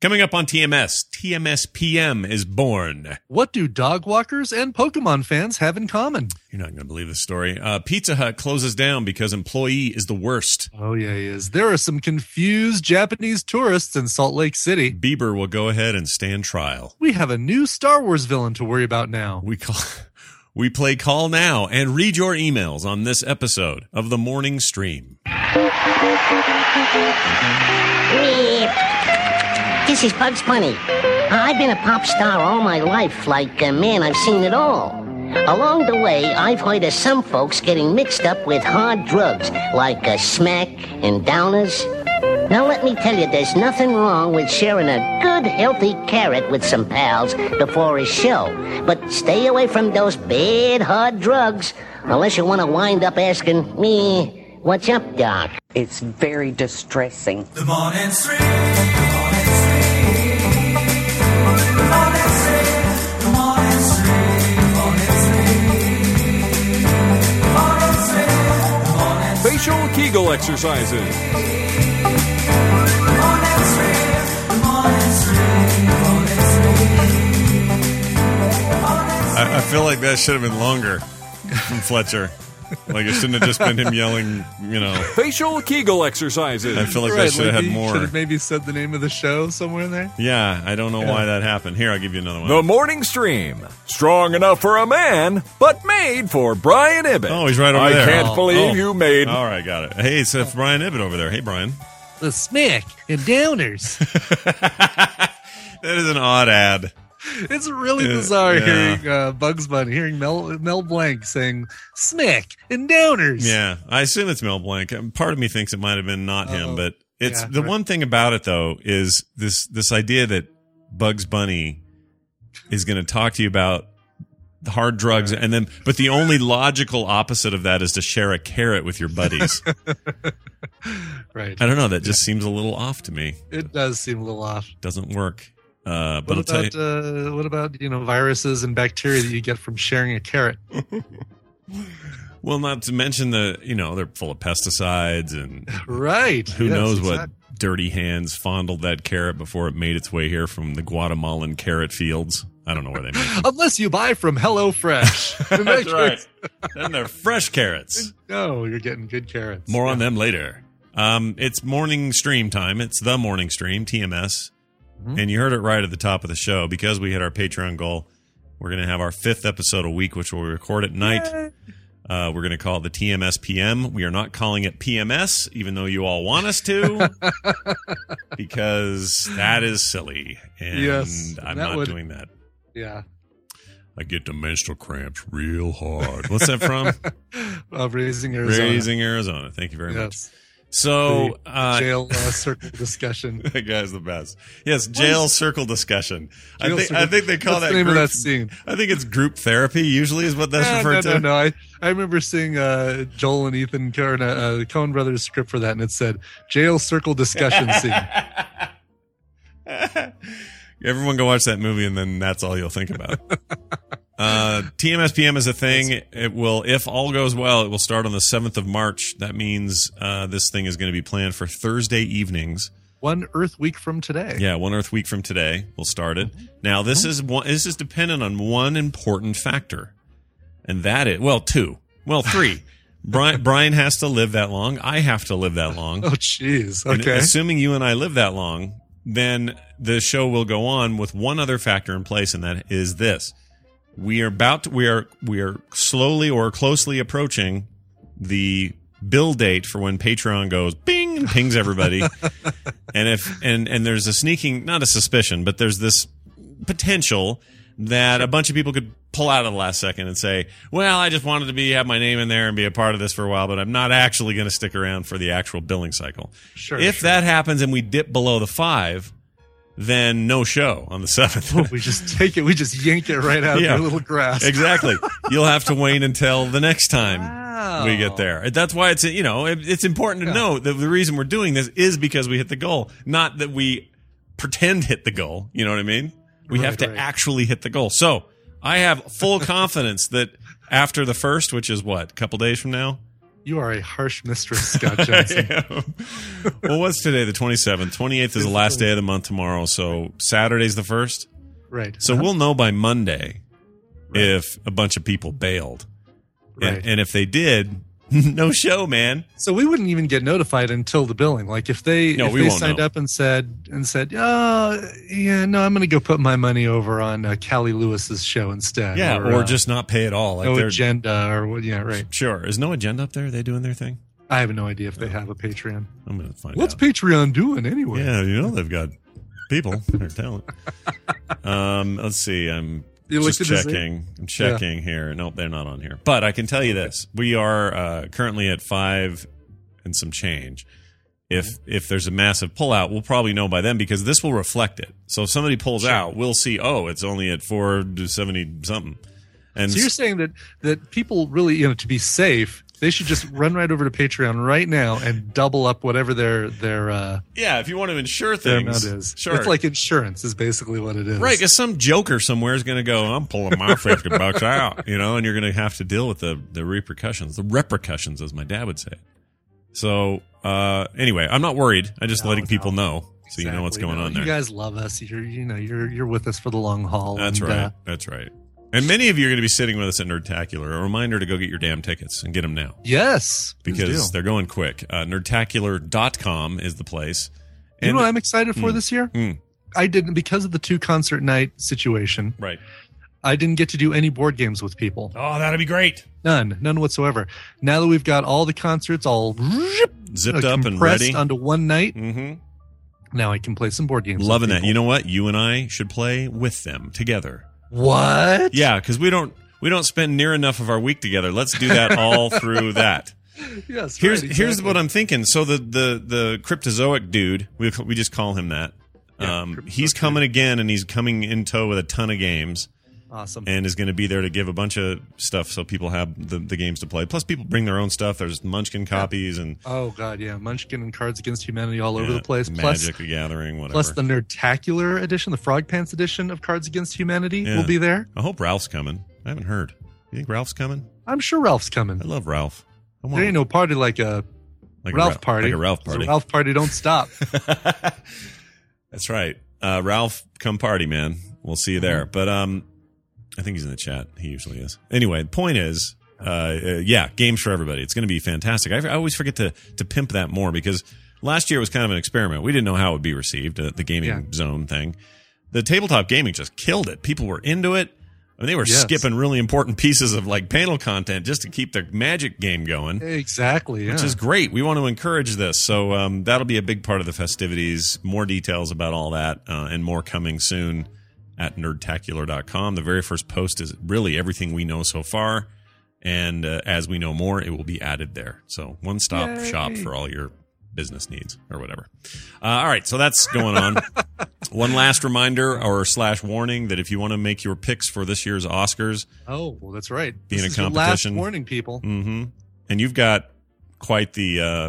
Coming up on TMS, TMS PM is born. What do dog walkers and Pokemon fans have in common? You're not going to believe this story. Pizza Hut closes down because employee is the worst. Oh, yeah, he is. There are some confused Japanese tourists in Salt Lake City. Bieber will go ahead and stand trial. We have a new Star Wars villain to worry about now. We play Call Now and read your emails on this episode of The Morning Stream. This is Bugs Bunny. I've been a pop star all my life, man, I've seen it all. Along the way, I've heard of some folks getting mixed up with hard drugs, like smack and downers. Now let me tell you, there's nothing wrong with sharing a good, healthy carrot with some pals before a show. But stay away from those bad, hard drugs, unless you want to wind up asking me, what's up, Doc? It's very distressing. The Morning Stream. The Morning Stream. The Morning Stream. The Morning Stream. The Morning Stream. The Morning Stream. The Morning Stream. Facial Kegel exercises. The Morning Stream. The Morning Stream. The Morning Stream. I feel like that should have been longer from Fletcher. Like, it shouldn't have just been him yelling, Facial Kegel exercises. I feel like that should have had more. Should have maybe said the name of the show somewhere in there. Yeah, I don't know why that happened. Here, I'll give you another one. The Morning Stream. Strong enough for a man, but made for Brian Ibbett. Oh, he's right over there. I can't believe you made... All right, got it. Hey, it's Brian Ibbett over there. Hey, Brian. The smack and downers. That is an odd ad. It's really bizarre hearing Bugs Bunny, hearing Mel Blanc saying smack and downers. Yeah, I assume it's Mel Blanc. Part of me thinks it might have been not him, but it's one thing about it though is this idea that Bugs Bunny is going to talk to you about hard drugs, but the only logical opposite of that is to share a carrot with your buddies. Right. I don't know. That just seems a little off to me. It does seem a little off. Doesn't work. But what about viruses and bacteria that you get from sharing a carrot? Well, not to mention they're full of pesticides and right. Who knows what dirty hands fondled that carrot before it made its way here from the Guatemalan carrot fields. I don't know where they make them. Unless you buy from HelloFresh. That's right. Then they're fresh carrots. No, you're getting good carrots. More on them later. It's morning stream time. It's the morning stream, TMS. Mm-hmm. And you heard it right at the top of the show. Because we hit our Patreon goal, we're going to have our 5th episode a week, which we'll record at night. We're going to call it the TMS PM. We are not calling it PMS, even though you all want us to, because that is silly. And I'm not doing that. Yeah. I get the menstrual cramps real hard. What's that from? Raising Arizona. Raising Arizona. Thank you very much. So, jail circle discussion. That guy's the best. Yes, jail circle discussion. I think they call that the name group, of that scene. I think it's group therapy. Usually is what that's referred to. No. I remember seeing Joel and Ethan Coen Brothers script for that, and it said jail circle discussion scene. Everyone go watch that movie, and then that's all you'll think about. TMS PM is a thing. It will, if all goes well, it will start on the 7th of March. That means this thing is going to be planned for Thursday evenings. 1 Earth week from today. Yeah, 1 Earth week from today. We'll start it. Now, this is dependent on one important factor, and that is, 2. 3. Brian has to live that long. I have to live that long. Oh, jeez. Okay. And assuming you and I live that long, then the show will go on with one other factor in place, and that is this. We are slowly or closely approaching the bill date for when Patreon goes bing and pings everybody. and there's a sneaking, not a suspicion, but there's this potential that a bunch of people could pull out at the last second and say, well, I just wanted to have my name in there and be a part of this for a while, but I'm not actually going to stick around for the actual billing cycle. If that happens and we dip below the 5, then no show on the 7th. We just take it. We just yank it right out of your little grasp. Exactly. You'll have to wait until the next time we get there. That's why it's important to know that the reason we're doing this is because we hit the goal, not that we pretend hit the goal. You know what I mean? We have to actually hit the goal. So I have full confidence that after the 1st, which is a couple days from now, You are a harsh mistress, Scott Johnson. Well, what's today? The 27th. 28th is the last day of the month tomorrow. So Saturday's the 1st. Right. So we'll know by Monday if a bunch of people bailed. Right. And if they did, no show, man. So we wouldn't even get notified until the billing. Like if they won't signed know. up and said, oh yeah, no, I'm going to go put my money over on Callie Lewis's show instead. Yeah, or just not pay at all. Like no they're agenda or what? Yeah, right. Sure. Is no agenda up there? Are they doing their thing? I have no idea if they have a Patreon. I'm going to find What's out. Patreon doing anyway? Yeah, they've got people. They're talent. Let's see. I'm You just looked at this checking. I'm checking here. Nope, they're not on here. But I can tell you this: we are currently at 5 and some change. If there's a massive pullout, we'll probably know by then because this will reflect it. So if somebody pulls out, we'll see. Oh, it's only at 470 something. And So you're saying that people really, to be safe, they should just run right over to Patreon right now and double up whatever their yeah, if you want to insure their things, amount is. sure. It's like insurance is basically what it is. Right, because some joker somewhere is going to go, I'm pulling my $50 out, and you're going to have to deal with the repercussions, as my dad would say. So, anyway, I'm not worried. I'm just letting people know so you know what's going on there. You guys love us. You're with us for the long haul. That's and, right. That's right. And many of you are going to be sitting with us at Nerdtacular. A reminder to go get your damn tickets and get them now. Yes. please Because do. they're going quick. Nerdtacular.com is the place. You know what I'm excited for this year? I didn't, because of the 2 concert night situation, Right. I didn't get to do any board games with people. Oh, that'd be great. None whatsoever. Now that we've got all the concerts all Zipped up and compressed ready. onto one night, Mm-hmm. now I can play some board games. Loving with that. people. You know what? You and I should play with them together. What? Yeah, because we don't spend near enough of our week together. Let's do that all through that. Yes. Here's right, here's exactly. what I'm thinking. So the cryptozoic dude, we just call him that. He's coming again, and he's coming in tow with a ton of games. Awesome. And is going to be there to give a bunch of stuff so people have the games to play. Plus, people bring their own stuff. There's Munchkin copies and Oh God, yeah, Munchkin and Cards Against Humanity all over the place. Magic the Gathering, whatever. Plus the Nerdtacular edition, the Frog Pants edition of Cards Against Humanity will be there. I hope Ralph's coming. I haven't heard. You think Ralph's coming? I'm sure Ralph's coming. I love Ralph. I want There ain't no party like a Ralph party. Like a Ralph 'Cause party. A Ralph party don't stop. That's right. Ralph, come party, man. We'll see you there. But I think he's in the chat. He usually is. Anyway, the point is, games for everybody. It's going to be fantastic. I always forget to pimp that more because last year was kind of an experiment. We didn't know how it would be received, the gaming zone thing. The tabletop gaming just killed it. People were into it. I mean, they were skipping really important pieces of like panel content just to keep their Magic game going. Exactly. Yeah. Which is great. We want to encourage this. So that'll be a big part of the festivities. More details about all that and more coming soon at nerdtacular.com. The very first post is really everything we know so far. And as we know more, it will be added there. So one-stop shop for all your business needs or whatever. All right. So that's going on. One last reminder or / warning that if you want to make your picks for this year's Oscars. Oh, well, that's right. Being This a is your competition. last warning, people. Mm-hmm. And you've got quite the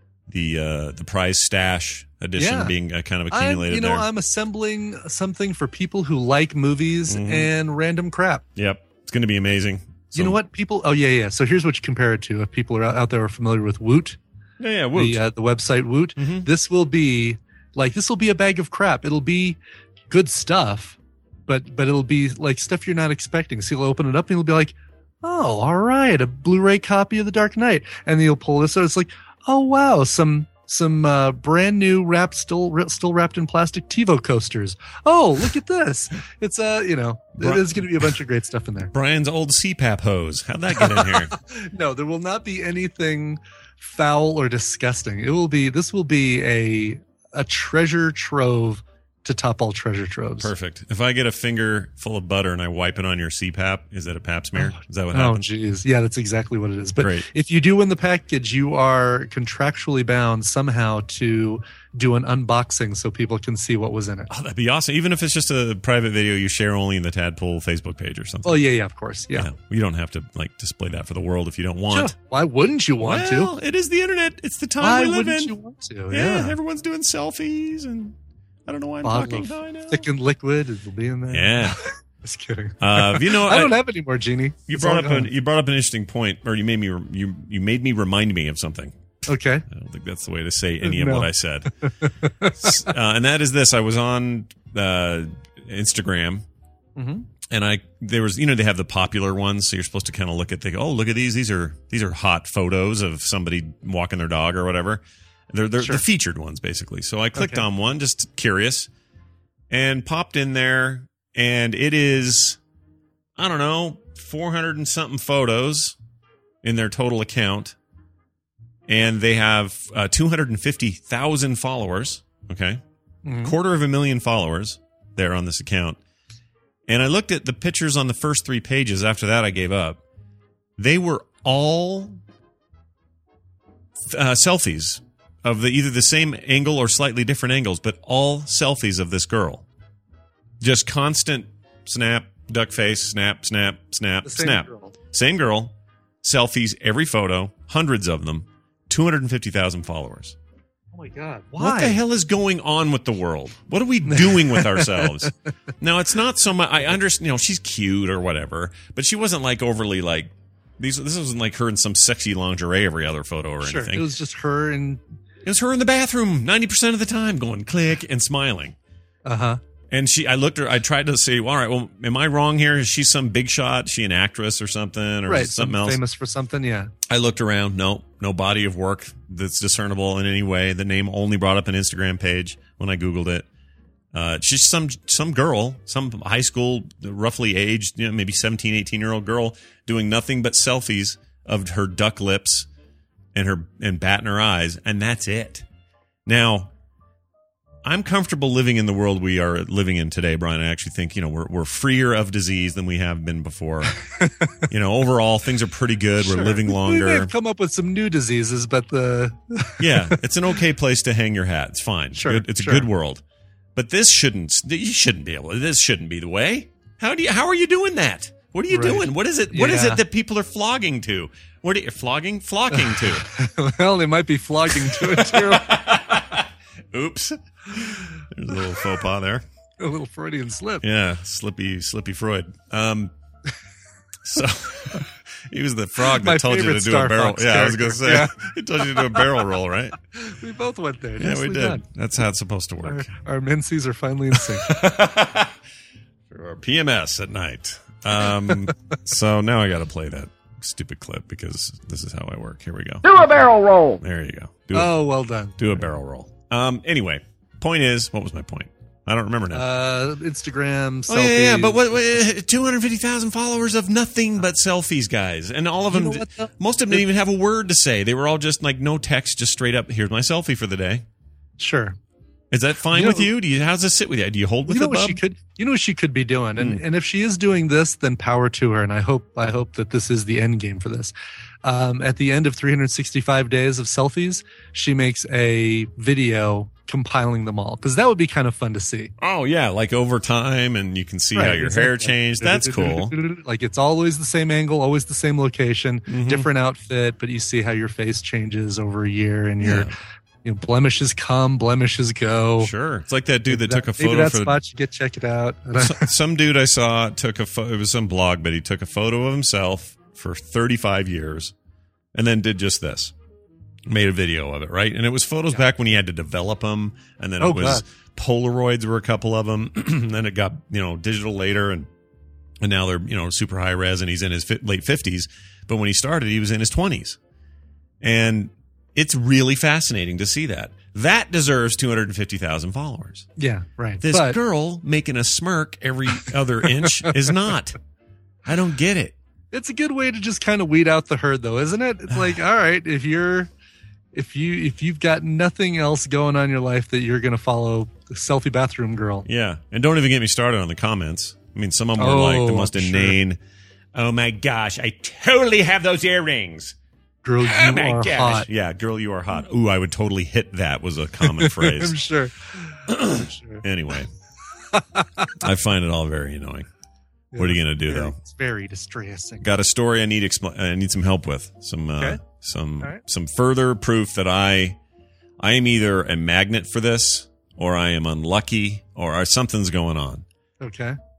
prize stash edition being kind of accumulated there. I'm assembling something for people who like movies and random crap. Yep. It's going to be amazing. You know what, people? Oh, yeah. So here's what you compare it to. If people are out there are familiar with Woot, Yeah, Woot. the website Woot, this will be a bag of crap. It'll be good stuff, but it'll be like stuff you're not expecting. So you'll open it up and you'll be like, oh, all right, a Blu-ray copy of The Dark Knight. And then you'll pull this out. It's like, oh, wow, some brand new still wrapped in plastic TiVo coasters. Oh, look at this. It's there's going to be a bunch of great stuff in there. Brian's old CPAP hose. How'd that get in here? No, there will not be anything foul or disgusting. This will be a treasure trove to top all treasure troves. Perfect. If I get a finger full of butter and I wipe it on your CPAP, is that a pap smear? Is that what happens? Oh, geez. Yeah, that's exactly what it is. But Great. if you do win the package, you are contractually bound somehow to do an unboxing so people can see what was in it. Oh, that'd be awesome. Even if it's just a private video you share only in the Tadpole Facebook page or something. Oh, yeah, of course. Yeah. You don't have to display that for the world if you don't want. Sure. Why wouldn't you want Well, to? it is the internet. It's the time Why we live wouldn't in. you want to? Yeah, everyone's doing selfies and I don't know why I'm Bottle talking of high now. thickened liquid, it'll be in there. Yeah. Just kidding. You know, I don't have any more, Genie. You It's brought all up gone. an interesting point, or you made me remind me of something. Okay. I don't think that's the way to say any of No. what I said. And that is this: I was on Instagram, Mhm. and there was, they have the popular ones, so you're supposed to kind of look at look at these. These are hot photos of somebody walking their dog or whatever. They're Sure. the featured ones, basically. So I clicked Okay. on one, just curious, and popped in there, and it is, I don't know, 400 and something photos in their total account. And they have 250,000 followers. Okay. Mhm. 250,000 followers there on this account. And I looked at the pictures on the first 3 pages. After that, I gave up. They were all selfies of either the same angle or slightly different angles, but all selfies of this girl. Just constant snap, duck face, snap, snap, snap, The same snap. girl. Same girl, selfies, every photo, hundreds of them, 250,000 followers. Oh my God. Why? What the hell is going on with the world? What are we doing with ourselves? Now, it's not so much, I understand, she's cute or whatever, but she wasn't like overly like, this wasn't like her in some sexy lingerie every other photo or Sure. anything. It was just her and. It was her in the bathroom 90% of the time going click and smiling. Uh-huh. And I tried to say, all right, well, am I wrong here? Is she some big shot? Is she an actress or something? Or Right. is it something else? Famous for something. Yeah. I looked around. No body of work that's discernible in any way. The name only brought up an Instagram page when I Googled it. She's some girl, some high school, roughly aged, maybe 17, 18-year-old girl doing nothing but selfies of her duck lips and batting her eyes, and that's it. Now, I'm comfortable living in the world we are living in today, Brian. I actually think, we're freer of disease than we have been before. Overall, things are pretty good. We're living We may longer. have come up with some new diseases, but the Yeah, it's an okay place to hang your hat. It's fine. Sure, It's sure. a good world. But this shouldn't be the way. How are you doing that? What are you Right. doing? What is it? What is Yeah. it that people are flogging to? What are you flocking to? well, they might be flogging to it too. Oops. There's a little faux pas there. A little Freudian slip. Yeah, slippy Freud. So he was the frog My that told you to favorite do Star a barrel. Fox Yeah, I was going to say. character. He told you to do a barrel roll, right? We both went there. Yeah, we Nicely did. done. That's how it's supposed to work. Our menses are finally in sync. Or PMS at night. So now I got to play that stupid clip because this is how I work. Here we go. Do a barrel roll. There you go. Oh, well done. Do a barrel roll. Anyway, point is, what was my point? I don't remember now. Instagram, selfies. Oh yeah, but what 250,000 followers of nothing but selfies, guys, and all of You them. know what, though? Most of them didn't even have a word to say. They were all just like no text, just straight up. Here's my selfie for the day. Sure. Is that fine with you? How's this sit with you? Do you hold with You know it, what bub? she could. You know what she could be doing, and if she is doing this, then power to her. And I hope that this is the end game for this. At the end of 365 days of selfies, she makes a video compiling them all because that would be kind of fun to see. Oh yeah, like over time, and you can see how your hair changed. That's cool. Like it's always the same angle, always the same location, Mm-hmm. different outfit, but you see how your face changes over a year, and your blemishes come, blemishes go. Sure, it's like that dude that took a Maybe photo that for spot you get check it out. some dude I saw took a photo. It was some blog, but he took a photo of himself for 35 years, and then did just this. Made a video of it, right? And it was photos back when he had to develop them, and then it was God. Polaroids were a couple of them. And then it got digital later, and now they're super high res, and he's in his late 50s. But when he started, he was in his 20s, and it's really fascinating to see that. That deserves 250,000 followers. Yeah, right. This But girl making a smirk every other inch is not. I don't get it. it's a good way to just kind of weed out the herd, though, isn't it? It's like, all right, if you've got nothing else going on in your life that you're going to follow the selfie bathroom girl. Yeah, and don't even get me started on the comments. I mean, some of them were like the most sure. inane. Oh my gosh, I totally have those earrings. Girl, you Oh my are gosh. hot. Yeah, girl, you are hot. Ooh, I would totally hit that was a common I'm phrase. sure. I'm sure. Anyway, I find it all very annoying. What are you going to do, though? It's very distressing. Got a story I need some help with. Okay. Some All right. some further proof that I am either a magnet for this, or I am unlucky, or something's going on. Okay.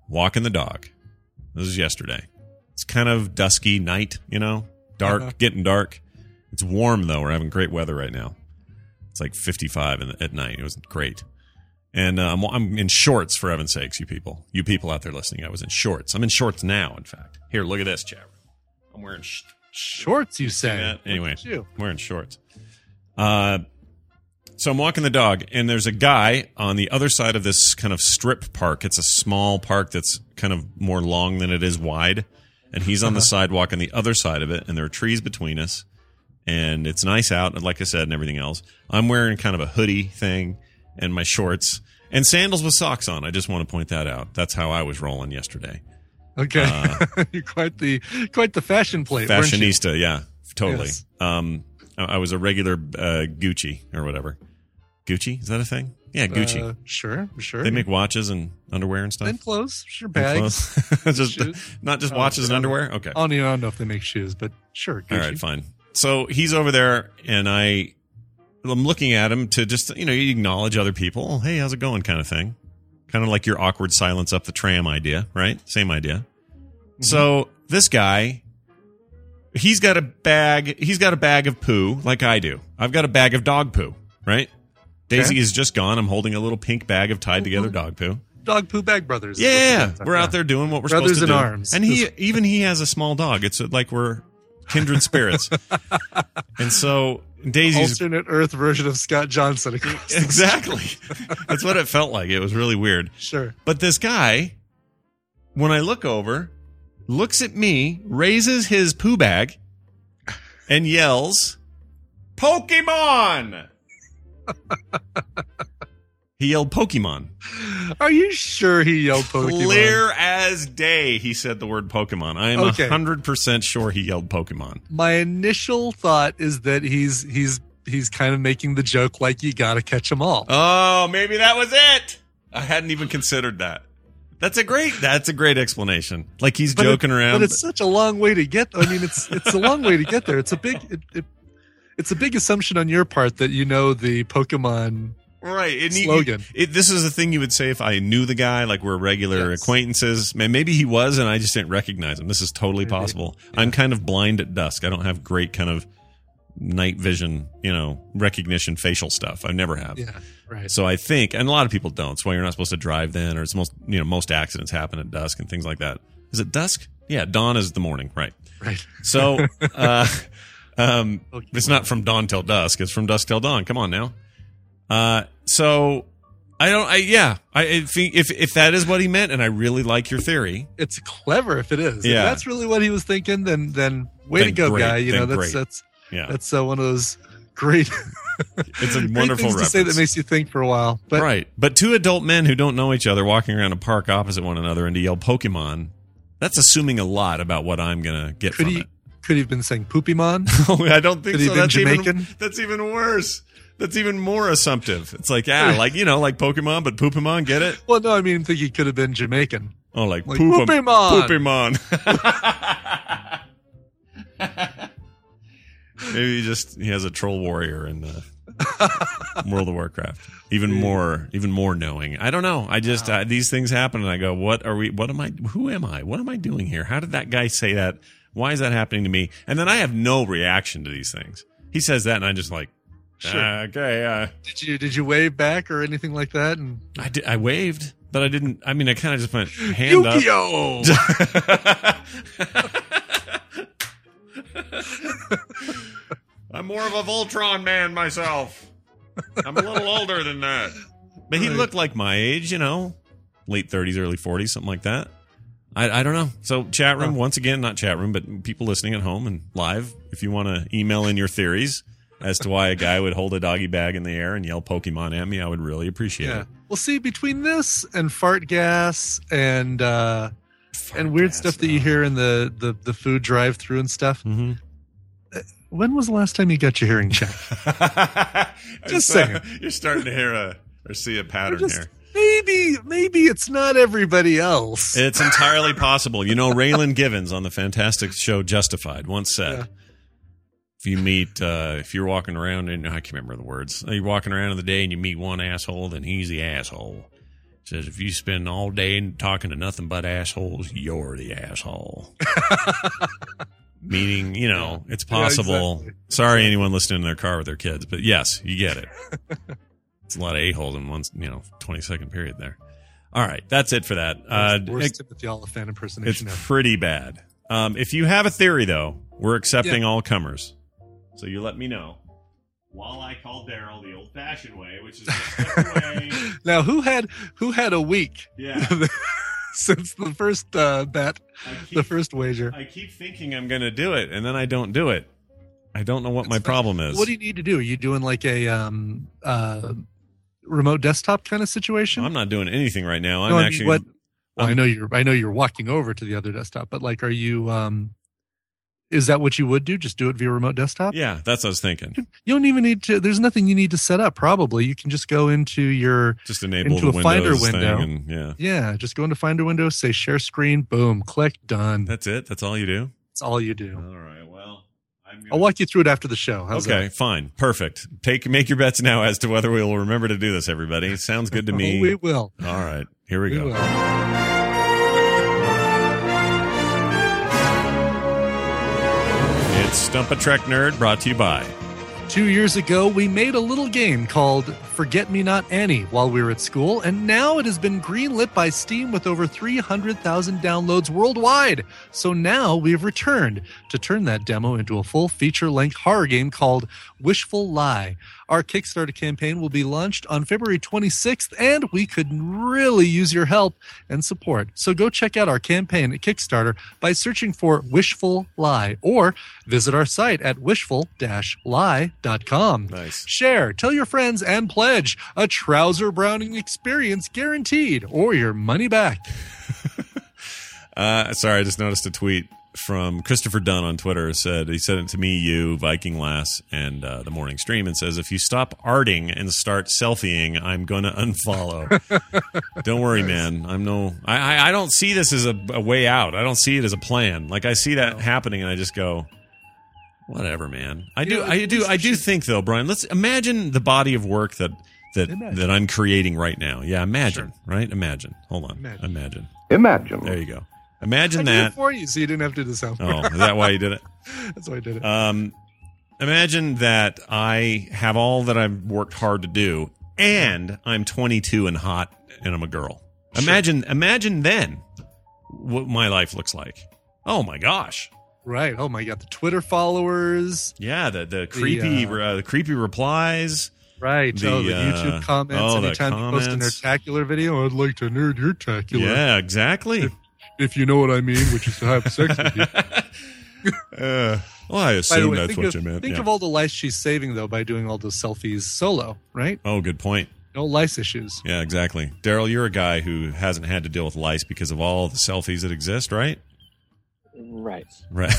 walking the dog. This is yesterday. It's kind of dusky night, dark, getting dark. It's warm, though. We're having great weather right now. It's like 55 at night. It was great. And I'm in shorts, for heaven's sakes, you people. You people out there listening, I was in shorts. I'm in shorts now, in fact. Here, look at this, chat. I'm wearing shorts, you say? Anyway, I'm wearing shorts. So I'm walking the dog, and there's a guy on the other side of this kind of strip park. It's a small park that's kind of more long than it is wide. And he's on the sidewalk on the other side of it, and there are trees between us. And it's nice out, and like I said, and everything else. I'm wearing kind of a hoodie thing and my shorts and sandals with socks on. I just want to point that out. That's how I was rolling yesterday. Okay. You're quite the fashion plate. Fashionista, yeah, totally. Yes. I was a regular Gucci or whatever. Gucci? Is that a thing? Yeah, Gucci. Sure. They make watches and underwear and stuff. And clothes, sure, bags. Not just watches and underwear? Okay. I don't know if they make shoes, but sure, Gucci. All right, fine. So he's over there, and I'm looking at him to just, you acknowledge other people. Oh, hey, how's it going kind of thing. Kind of like your awkward silence up the tram idea, right? Same idea. Mm-hmm. So this guy, he's got a bag of poo like I do. I've got a bag of dog poo, right? Daisy is just gone. I'm holding a little pink bag of tied together dog poo. Dog poo bag brothers. Yeah, we're out there doing what we're brothers supposed to do. Brothers in arms. And he has a small dog. It's like we're kindred spirits. And so Daisy's alternate Earth version of Scott Johnson. Exactly. That's what it felt like. It was really weird. Sure. But this guy, when I look over, looks at me, raises his poo bag, and yells, "Pokemon!" He yelled Pokemon. Are you sure he yelled Pokemon? Clear as day, he said the word Pokemon. I am 100% sure he yelled Pokemon. My initial thought is that he's kind of making the joke like you got to catch them all. Oh, maybe that was it. I hadn't even considered that. That's a great explanation. Like he's joking around. But it's such a long way to get. I mean, it's a long way to get there. It's a big assumption on your part that you know the Pokemon. Right. Slogan. This is the thing you would say if I knew the guy, like we're regular acquaintances. Maybe he was, and I just didn't recognize him. This is totally possible. Yeah. I'm kind of blind at dusk. I don't have great kind of night vision, recognition, facial stuff. I never have. Yeah, right. So I think, and a lot of people don't. That's why you're not supposed to drive then, or it's most accidents happen at dusk and things like that. Is it dusk? Yeah, dawn is the morning. Right. Right. So, it's not from dawn till dusk. It's from dusk till dawn. Come on now. So I think if that is what he meant, and I really like your theory. It's clever if it is. Yeah. If that's really what he was thinking, then way to go, guy. That's one of those great. It's a wonderful things reference to say that makes you think for a while. But, right. But two adult men who don't know each other walking around a park opposite one another and to yell Pokemon, that's assuming a lot about what I'm going to get from it. Could he have been saying Poopymon? Oh, I don't think could so. He have been Jamaican? That's even worse. That's even more assumptive. It's like, like Pokemon, but Poopymon, get it? Well, no, I mean, I think he could have been Jamaican. Oh, like Poopymon. Poopymon. Maybe he has a troll warrior in World of Warcraft. Even more knowing. I don't know. I just, these things happen and I go, who am I? What am I doing here? How did that guy say that? Why is that happening to me? And then I have no reaction to these things. He says that and I just like, sure. Okay. Did you wave back or anything like that? And I waved, but I didn't. I mean, I kind of just went hand Yu-Gi-Oh! up. I'm more of a Voltron man myself. I'm a little older than that, but he looked like my age. Late 30s, early 40s, something like that. I don't know. So chat room, once again, not chat room, but people listening at home and live, if you want to email in your theories as to why a guy would hold a doggy bag in the air and yell Pokemon at me, I would really appreciate it. Well, see, between this and fart gas and weird stuff that you hear in the food drive-through and stuff, when was the last time you got your hearing checked? Just saying. You're starting to hear or see a pattern here. Maybe it's not everybody else. It's entirely possible. Raylan Givens on the fantastic show Justified once said, if you're walking around, and I can't remember the words, you're walking around in the day and you meet one asshole, then he's the asshole. Says if you spend all day talking to nothing but assholes, you're the asshole. Meaning, it's possible. exactly. Sorry, anyone listening in their car with their kids, but yes, you get it. It's a lot of a-holes in one, 20-second period there. All right, that's it for that. Worst Timothy Olyphant It's impersonation ever. pretty bad. If you have a theory, though, we're accepting all comers. So you let me know. While I call Daryl the old-fashioned way, which is a step away. Now, who had a week Yeah. since the first bet, the first wager? I keep thinking I'm going to do it, and then I don't do it. I don't know what my problem is. What do you need to do? Are you doing like a remote desktop kind of situation? I'm not doing anything right now. No, I mean, actually. Well, I know you're walking over to the other desktop, but like, are you? Is that what you would do? Just do it via remote desktop? Yeah, that's what I was thinking. You don't even need to. There's nothing you need to set up. Probably you can just go into your Just enable into the a Windows Finder thing window. and Yeah, just go into Finder window, say share screen, boom, click, done. that's it. That's all you do. That's all you do. All right. Well, I'll walk you through it after the show. How's Okay, fine, perfect. Make your bets now as to whether we will remember to do this. Everybody, sounds good to that? me. Oh, we will. All right, here we We go. will. It's Stump a Trek Nerd, brought to you by. 2 years ago, we made a little game called Forget Me Not Annie while we were at school, and now it has been greenlit by Steam with over 300,000 downloads worldwide. So now we've returned to turn that demo into a full feature-length horror game called Wishful Lie. Our Kickstarter campaign will be launched on February 26th, and we could really use your help and support. So go check out our campaign at Kickstarter by searching for Wishful Lie, or visit our site at wishful-lie.com. Nice. Share, tell your friends, and pledge a trouser browning experience guaranteed, or your money back. Sorry, I just noticed a tweet from Christopher Dunn on Twitter. He said it to me, you, Viking Lass, and the morning stream, and says, if you stop arting and start selfieing, I'm gonna unfollow. Don't worry, man. I don't see this as a way out. I don't see it as a plan. Like, I see that happening, and I just go, whatever, man. I do think though, Brian. Let's imagine the body of work that I'm creating right now. Yeah, imagine, right? Imagine. Hold on. Imagine. There you go. Imagine I did it that. for you, so you didn't have to do the sound. Oh, is that why you did it? That's why I did it. Imagine that I have all that I've worked hard to do, and I'm 22 and hot, and I'm a girl. Imagine then what my life looks like. Oh my gosh. Right. Oh my God. The Twitter followers. Yeah, the creepy replies. Right. The YouTube comments. the Anytime you post a comments. nurtacular video, I'd like to nerd your tacular. Yeah, exactly. If you know what I mean, which is to have sex with you. Well, I By the assume way, that's think what of, you meant. Think Yeah. of all the lice she's saving, though, by doing all those selfies solo, right? Oh, good point. No lice issues. Yeah, exactly. Daryl, you're a guy who hasn't had to deal with lice because of all the selfies that exist, right? Right. Right.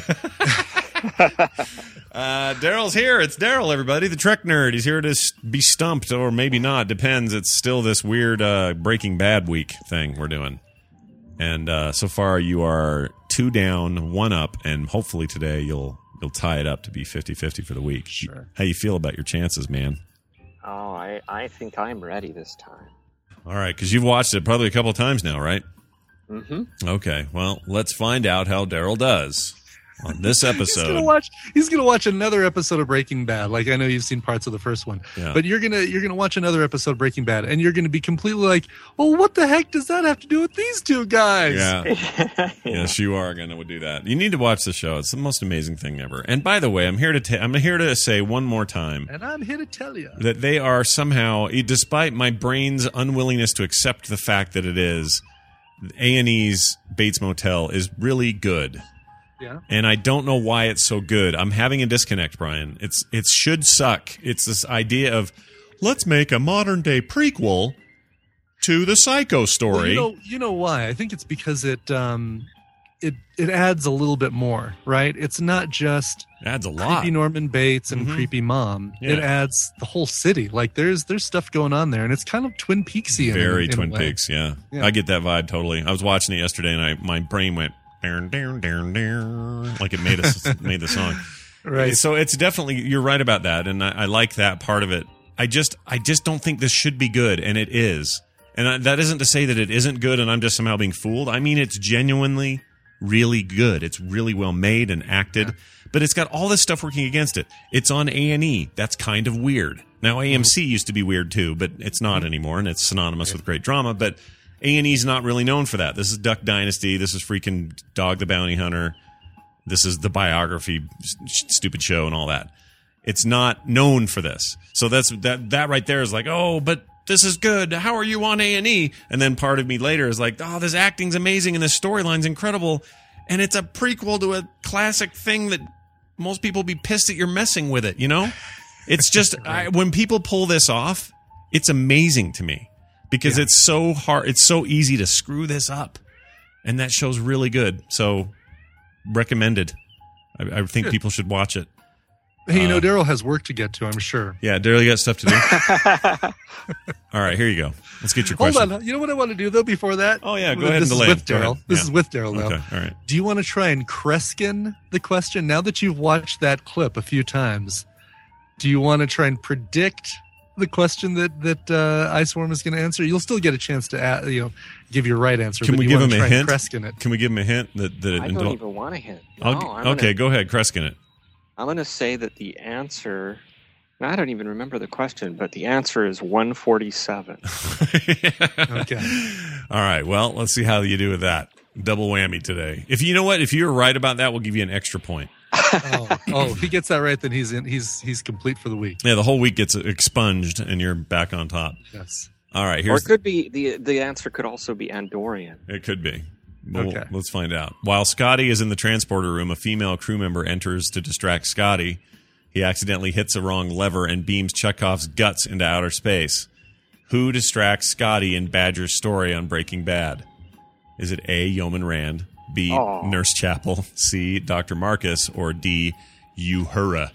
Daryl's here. It's Daryl, everybody, the Trek nerd. He's here to be stumped, or maybe not. Depends. It's still this weird Breaking Bad week thing we're doing. And so far, you are 2 down, 1 up, and hopefully today you'll tie it up to be 50-50 for the week. Sure. How you feel about your chances, man? Oh, I think I'm ready this time. All right, because you've watched it probably a couple of times now, right? Mm-hmm. Okay, well, let's find out how Daryl does on this episode. He's gonna watch another episode of Breaking Bad. Like, I know you've seen parts of the first one, Yeah. but you're gonna watch another episode of Breaking Bad, and you're gonna be completely like, well, what the heck does that have to do with these two guys? Yeah. Yes, you are going to do that. You need to watch the show. It's the most amazing thing ever. And by the way, I'm here to say one more time And I'm here to tell you. that they are somehow, despite my brain's unwillingness to accept the fact that it is, A&E's Bates Motel is really good. Yeah. And I don't know why it's so good. I'm having a disconnect, Brian. It should suck. It's this idea of, let's make a modern day prequel to the Psycho story. Well, you know why? I think it's because it adds a little bit more, right? It's not just It adds a lot. creepy Norman Bates and Mhm. creepy mom. Yeah. It adds the whole city. Like, there's stuff going on there, and it's kind of Twin Peaksy. Very in a Twin way. Peaks, yeah. Yeah. I get that vibe totally. I was watching it yesterday, and my brain went like it made the song. Right. So it's definitely, you're right about that, and I like that part of it. I just don't think this should be good, and it is. And that isn't to say that it isn't good and I'm just somehow being fooled. I mean, it's genuinely really good. It's really well made and acted, but it's got all this stuff working against it. It's on A&E. That's kind of weird. Now, AMC used to be weird too, but it's not anymore, and it's synonymous with great drama, but A&E's not really known for that. This is Duck Dynasty. This is freaking Dog the Bounty Hunter. This is the biography stupid show and all that. It's not known for this. So that right there is like, oh, but this is good. How are you on A&E? And then part of me later is like, oh, this acting's amazing and this storyline's incredible. And it's a prequel to a classic thing that most people be pissed that you're messing with it, you know? It's just, when people pull this off, it's amazing to me because it's so hard. It's so easy to screw this up. And that show's really good. So recommended. I think people should watch it. Hey, Daryl has work to get to, I'm sure. Yeah, Daryl, you got stuff to do. All right, here you go. Let's get your question. Hold on. You know what I want to do, though, before that? Oh, yeah, go ahead and delay. This is with Daryl. This is with Daryl now. Okay, all right. Do you want to try and Kreskin the question? Now that you've watched that clip a few times, do you want to try and predict the question that Iceworm is going to answer? You'll still get a chance to give your right answer. Can we give him a hint? Kreskin it? Can we give him a hint? That I don't even want a hint. Okay, go ahead. Kreskin it. I'm going to say that the answer... I don't even remember the question, but the answer is 147. Okay. All right. Well, let's see how you do with that. Double whammy today. If you know what, if you're right about that, we'll give you an extra point. If he gets that right, then he's complete for the week. Yeah, the whole week gets expunged, and you're back on top. Yes. All right. Or it could be the answer could also be Andorian. It could be. Okay. Let's find out. While Scotty is in the transporter room, a female crew member enters to distract Scotty. He accidentally hits a wrong lever and beams Chekhov's guts into outer space. Who distracts Scotty in Badger's story on Breaking Bad? Is it A, Yeoman Rand, B, Nurse Chapel, C, Dr. Marcus, or D, Uhura?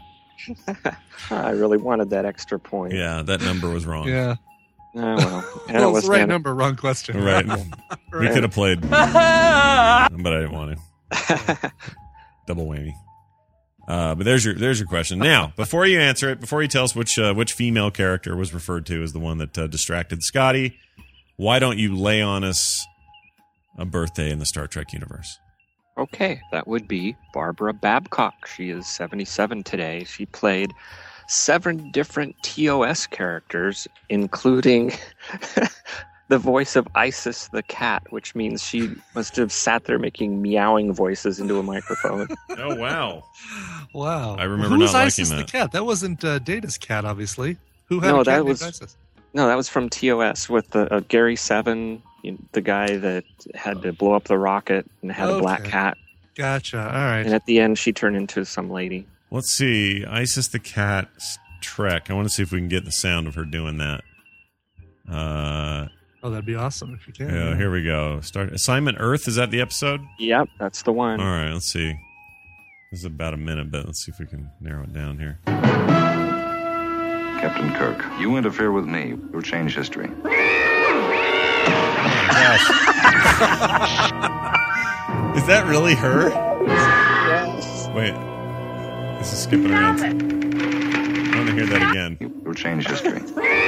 I really wanted that extra point. Yeah, that number was wrong. Yeah. Well, and Well, it's the right number, wrong question. Right. We could have played, but I didn't want to. Double whammy. But there's your question. Now, before you answer it, before you tell us which female character was referred to as the one that distracted Scotty, why don't you lay on us a birthday in the Star Trek universe? Okay, that would be Barbara Babcock. She is 77 today. She played 7 different TOS characters, including the voice of Isis the cat, which means she must have sat there making meowing voices into a microphone. Oh, wow. Wow. I remember Who's not liking Isis that. the cat? That wasn't Data's cat, obviously. Who had No, a cat that named was- Isis? No, that was from TOS with the Gary Seven, the guy that had to blow up the rocket and had a black Okay. cat. Gotcha. All right. And at the end, she turned into some lady. Let's see. Isis the cat Trek. I want to see if we can get the sound of her doing that. Oh, that'd be awesome if you can. Yeah, here we go. Start Assignment Earth. Is that the episode? Yep, that's the one. All right, let's see. This is about a minute, but let's see if we can narrow it down here. Captain Kirk, you interfere with me, you'll change history. Is that really her? Yes. Wait. This is skipping around. I want to hear that again. You'll change history.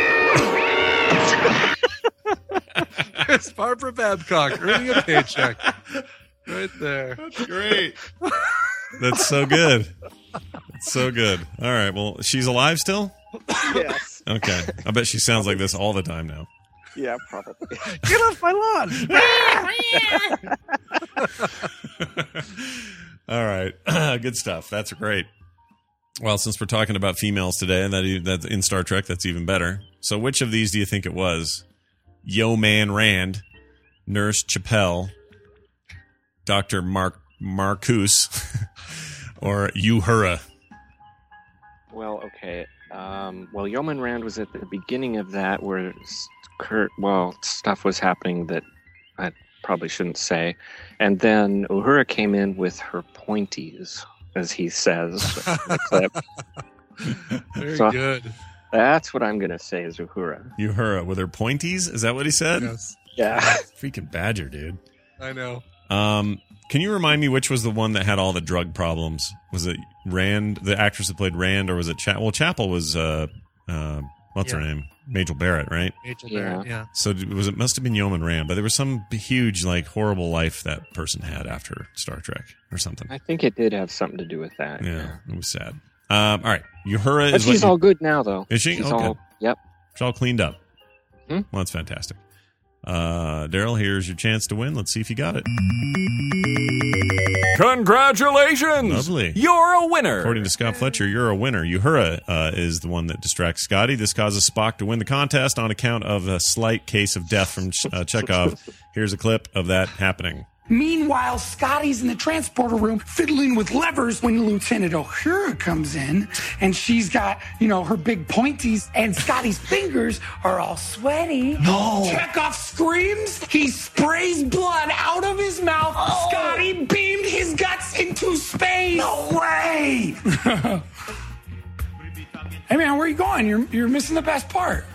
It's Barbara Babcock earning a paycheck. Right there. That's great. That's so good. That's so good. All right. Well, she's alive still? Yes. Okay. I bet she sounds like this all the time now. Yeah, probably. Get off my lawn. All right. Good stuff. That's great. Well, since we're talking about females today, and that in Star Trek, that's even better. So which of these do you think it was? Yeoman Rand, Nurse Chapel, Dr. Marcus, or Uhura? Well, okay. Yeoman Rand was at the beginning of that where stuff was happening that I probably shouldn't say. And then Uhura came in with her pointies, as he says in the clip. Very So- good. That's what I'm going to say is Uhura. Uhura with her pointies? Is that what he said? Yes. Yeah. Freaking Badger, dude. I know. Can you remind me which was the one that had all the drug problems? Was it Rand, the actress that played Rand, or was it Chapel? Well, Chapel was what's her name? Majel Barrett, right? Majel Yeah. Barrett, yeah. So it must have been Yeoman Rand, but there was some huge, like, horrible life that person had after Star Trek or something. I think it did have something to do with that. Yeah, it was sad. All right, Uhura But is what she's all good now, though. Is she? She's Okay. all, yep. She's all cleaned up. Hmm? Well, that's fantastic. Daryl, here's your chance to win. Let's see if you got it. Congratulations! Lovely. You're a winner. According to Scott Fletcher, you're a winner. Uhura is the one that distracts Scotty. This causes Spock to win the contest on account of a slight case of death from Chekhov. Here's a clip of that happening. Meanwhile, Scotty's in the transporter room fiddling with levers when Lieutenant Uhura comes in, and she's got, her big pointies, and Scotty's fingers are all sweaty. No. Chekhov screams. He sprays blood out of his mouth. Oh. Scotty beamed his guts into space. No way. Hey, man, where are you going? You're missing the best part.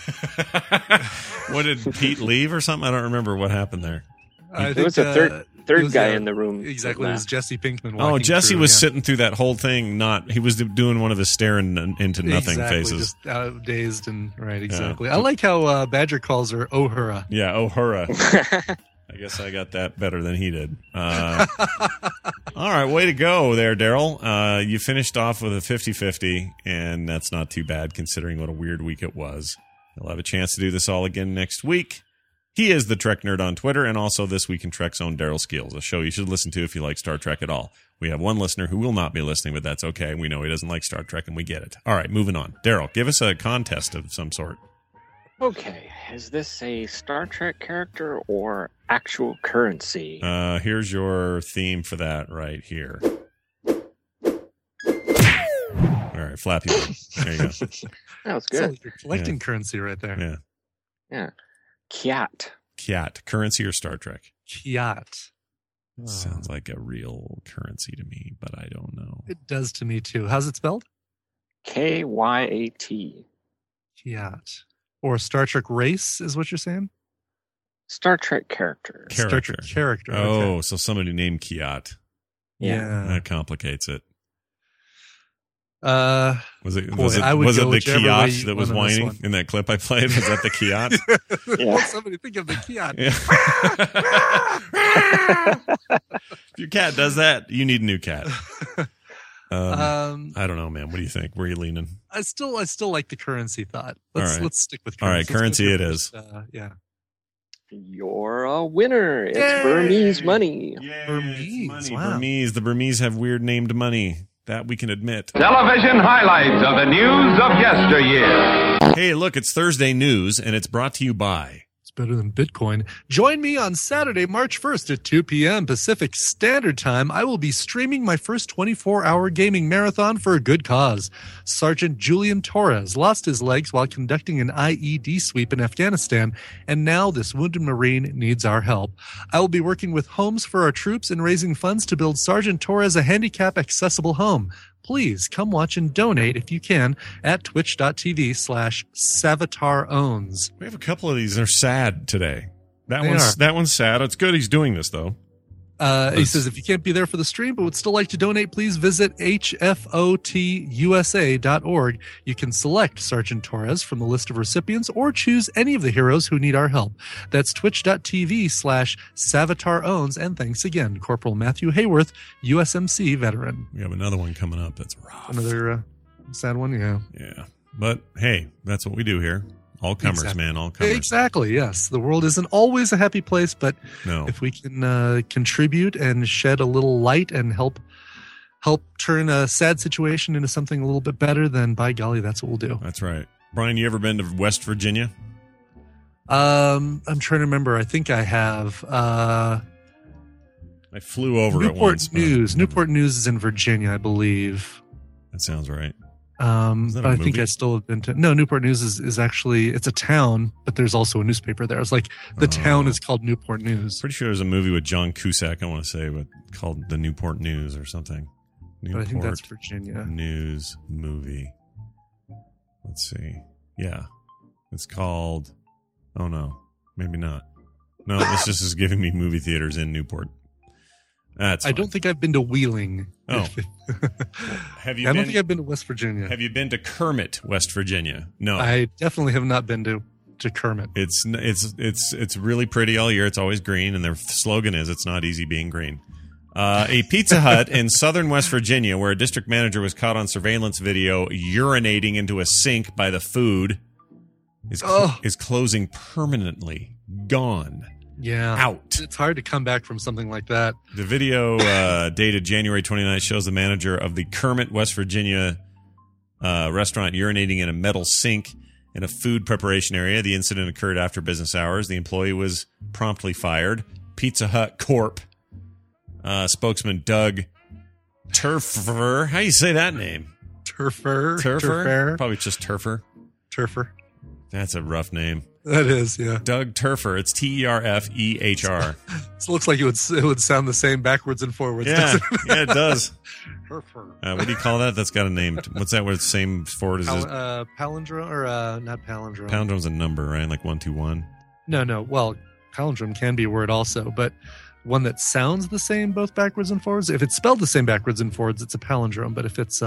What, did Pete leave or something? I don't remember what happened there. There was a third guy in the room. Exactly. It was Jesse Pinkman. Oh, Jesse was yeah. sitting through that whole thing. He was doing one of his staring into nothing faces. Just dazed and right. Exactly. Yeah. I like how Badger calls her Uhura. Yeah, Uhura. I guess I got that better than he did. All right, way to go there, Daryl. You finished off with a 50-50, and that's not too bad considering what a weird week it was. You'll have a chance to do this all again next week. He is the Trek Nerd on Twitter, and also This Week in Trek's own Daryl Skeels, a show you should listen to if you like Star Trek at all. We have one listener who will not be listening, but that's okay. We know he doesn't like Star Trek, and we get it. All right, moving on. Daryl, give us a contest of some sort. Okay, is this a Star Trek character or actual currency? Here's your theme for that right here. All right, Flappy Bird. There you go. That was So good. you're collecting currency right there. Yeah. Yeah. Kiat. Kiat. Currency or Star Trek? Kiat. Sounds like a real currency to me, but I don't know. It does to me too. How's it spelled? Kyat. Kiat. Or Star Trek race is what you're saying? Star Trek character. Star Trek character. Oh, okay. so somebody named Kiat. Yeah. That complicates it. Boy, Was it I would the go whichever way Kiat you that was went on this whining one. in that clip I played? Was that the Kiat? Yeah. Somebody think of the Kiat. Yeah. If your cat does that, you need a new cat. I don't know, man. What do you think? Where are you leaning? I still like the currency thought. All right. Let's stick with All right, currency. currency it is. Yeah. You're a winner. It's Yay! Burmese money. Burmese, Money. wow. Burmese. The Burmese have weird named money. That we can admit. Television highlights of the news of yesteryear. Hey, look, it's Thursday News, and it's brought to you by... It's better than Bitcoin. Join me on Saturday, March 1st at 2 p.m. Pacific Standard Time. I will be streaming my first 24-hour gaming marathon for a good cause. Sergeant Julian Torres lost his legs while conducting an IED sweep in Afghanistan, and now this wounded Marine needs our help. I will be working with Homes for Our Troops and raising funds to build Sergeant Torres a handicap-accessible home. Please come watch and donate if you can at twitch.tv/SavatarOwns. We have a couple of these. They're sad today. They are. That one's sad. It's good he's doing this, though. He says, if you can't be there for the stream but would still like to donate, please visit hfotusa.org. You can select Sergeant Torres from the list of recipients or choose any of the heroes who need our help. That's twitch.tv/SavatarOwns. And thanks again, Corporal Matthew Hayworth, USMC veteran. We have another one coming up that's rough. Another sad one, yeah. Yeah. But, hey, that's what we do here. All comers, Exactly. man. All comers. Exactly, yes. The world isn't always a happy place, but No. if we can contribute and shed a little light and help turn a sad situation into something a little bit better, then by golly, that's what we'll do. That's right. Brian, you ever been to West Virginia? I'm trying to remember. I think I have. I flew over it once. but- Newport News is in Virginia, I believe. That sounds right. But a I think movie? I still have been to. No, Newport News is actually, it's a town, but there's also a newspaper there. It's like the town is called Newport News. Pretty sure there's a movie with John Cusack, I want to say, but called The Newport News or something. But I think that's Newport Virginia. News movie. Let's see. Yeah. It's called. Oh, no. Maybe not. No, this just is giving me movie theaters in Newport. That's I fine. don't think I've been to Wheeling. Oh. Have you I don't been? think I've been to West Virginia. Have you been to Kermit, West Virginia? No. I definitely have not been to Kermit. It's really pretty all year. It's always green, and their slogan is "It's not easy being green." A Pizza Hut in southern West Virginia, where a district manager was caught on surveillance video urinating into a sink by the food, is closing permanently. Gone. Yeah. Out. It's hard to come back from something like that. The video dated January 29th shows the manager of the Kermit, West Virginia restaurant urinating in a metal sink in a food preparation area. The incident occurred after business hours. The employee was promptly fired. Pizza Hut Corp. Spokesman Doug Turfer. How do you say that name? Turfer. Probably just Turfer. Turfer. That's a rough name. That is, yeah. Doug Turfer. It's Terfehr. This looks like it would sound the same backwards and forwards. Yeah, doesn't it? yeah, it does. Turfer. What do you call that? That's got a name. What's that word? Same forward as this? Palindrome or not palindrome? Palindrome's a number, right? Like 121. No. Well, palindrome can be a word also, but one that sounds the same both backwards and forwards. If it's spelled the same backwards and forwards, it's a palindrome. But if it's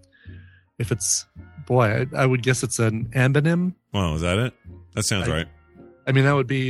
I would guess it's an ambinym. Wow, is that it? That sounds right. I mean, that would be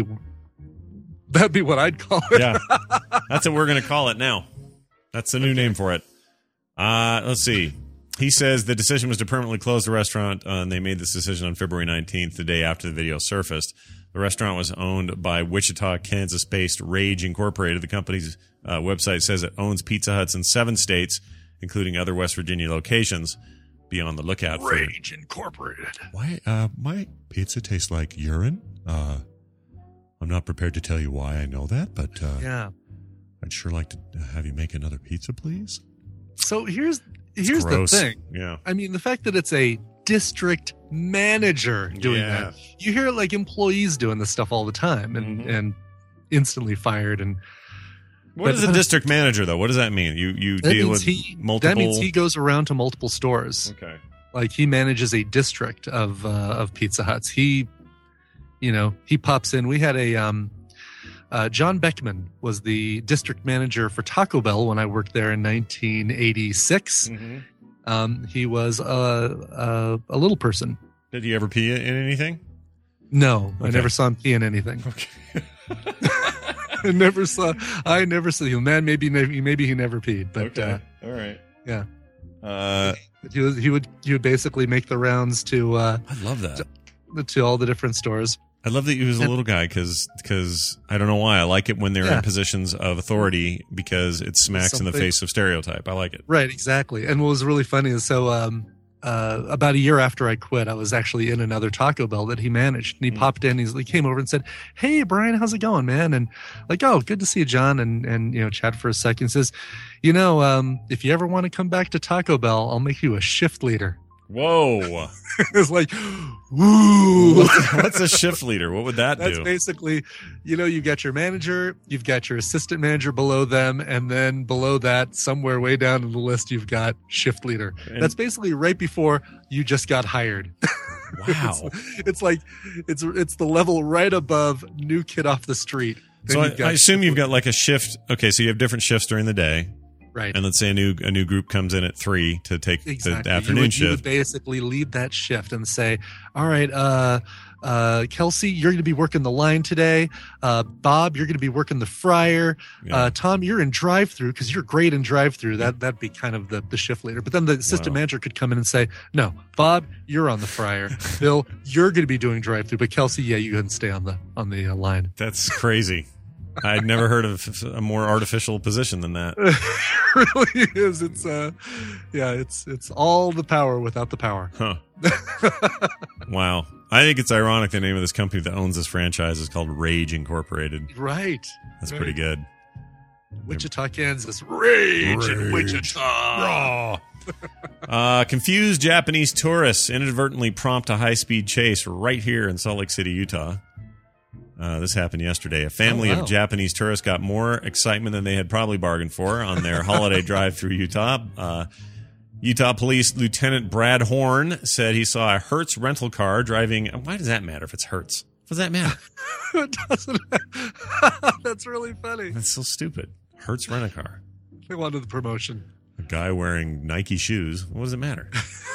what I'd call it. Yeah, that's what we're going to call it now. That's the new name for it. Let's see. He says the decision was to permanently close the restaurant, and they made this decision on February 19th, the day after the video surfaced. The restaurant was owned by Wichita, Kansas-based Rage Incorporated. The company's website says it owns Pizza Huts in 7 states, including other West Virginia locations. Be on the lookout for Rage Incorporated. Why? My pizza tastes like urine. I'm not prepared to tell you why I know that, but yeah, I'd sure like to have you make another pizza, please. So here's the gross. thing. Yeah. I mean, the fact that it's a district manager doing that. You hear like employees doing this stuff all the time and instantly fired. And what is a district manager though? What does that mean? You deal with multiple. That means he goes around to multiple stores. Okay. Like he manages a district of Pizza Huts. He pops in. We had a John Beckman was the district manager for Taco Bell when I worked there in 1986. He was a little person. Did he ever pee in anything? No, Okay. I never saw him pee in anything. Okay. I never saw him. Man, maybe he never peed, but Okay. All right. yeah. He would basically make the rounds to I love that. to all the different stores. I love that he was a little guy because I don't know why I like it when they're in positions of authority because it smacks in the face of stereotype. I like it. Right, exactly. And what was really funny is about a year after I quit, I was actually in another Taco Bell that he managed, and he popped in. He came over and said, "Hey, Brian, how's it going, man?" And like, "Oh, good to see you, John." And chat for a second. He says, if you ever want to come back to Taco Bell, I'll make you a shift leader. Whoa. It's like, woo. What's a shift leader? What would that That's do? basically, you've got your manager, you've got your assistant manager below them, and then below that, somewhere way down in the list, you've got shift leader. And- That's basically right before you just got hired. Wow. It's like it's the level right above new kid off the street. Then So you've got I assume you've got like a shift. Okay, so you have different shifts during the day. right. And let's say a new group comes in at 3 to take Exactly. the afternoon You would shift. basically lead that shift and say, all right, Kelsey, you're going to be working the line today. Bob, you're going to be working the fryer. Yeah. Tom, you're in drive-through because you're great in drive-through. That'd be kind of the shift leader. But then the assistant Wow. manager could come in and say, no, Bob, you're on the fryer. Bill, you're going to be doing drive-through. But Kelsey, yeah, you can stay on the line. That's crazy. I'd never heard of a more artificial position than that. It really is. It's all the power without the power. Huh. Wow. I think it's ironic the name of this company that owns this franchise is called Rage Incorporated. Right. That's Right. pretty good. Wichita, Kansas. Rage in Wichita. Confused Japanese tourists inadvertently prompt a high-speed chase right here in Salt Lake City, Utah. This happened yesterday. A family wow. of Japanese tourists got more excitement than they had probably bargained for on their holiday drive through Utah. Utah Police Lieutenant Brad Horn said he saw a Hertz rental car driving. Why does that matter if it's Hertz? What does that matter? It doesn't. That's really funny. That's so stupid. Hertz Rent-A-Car. They wanted the promotion. A guy wearing Nike shoes. What does it matter?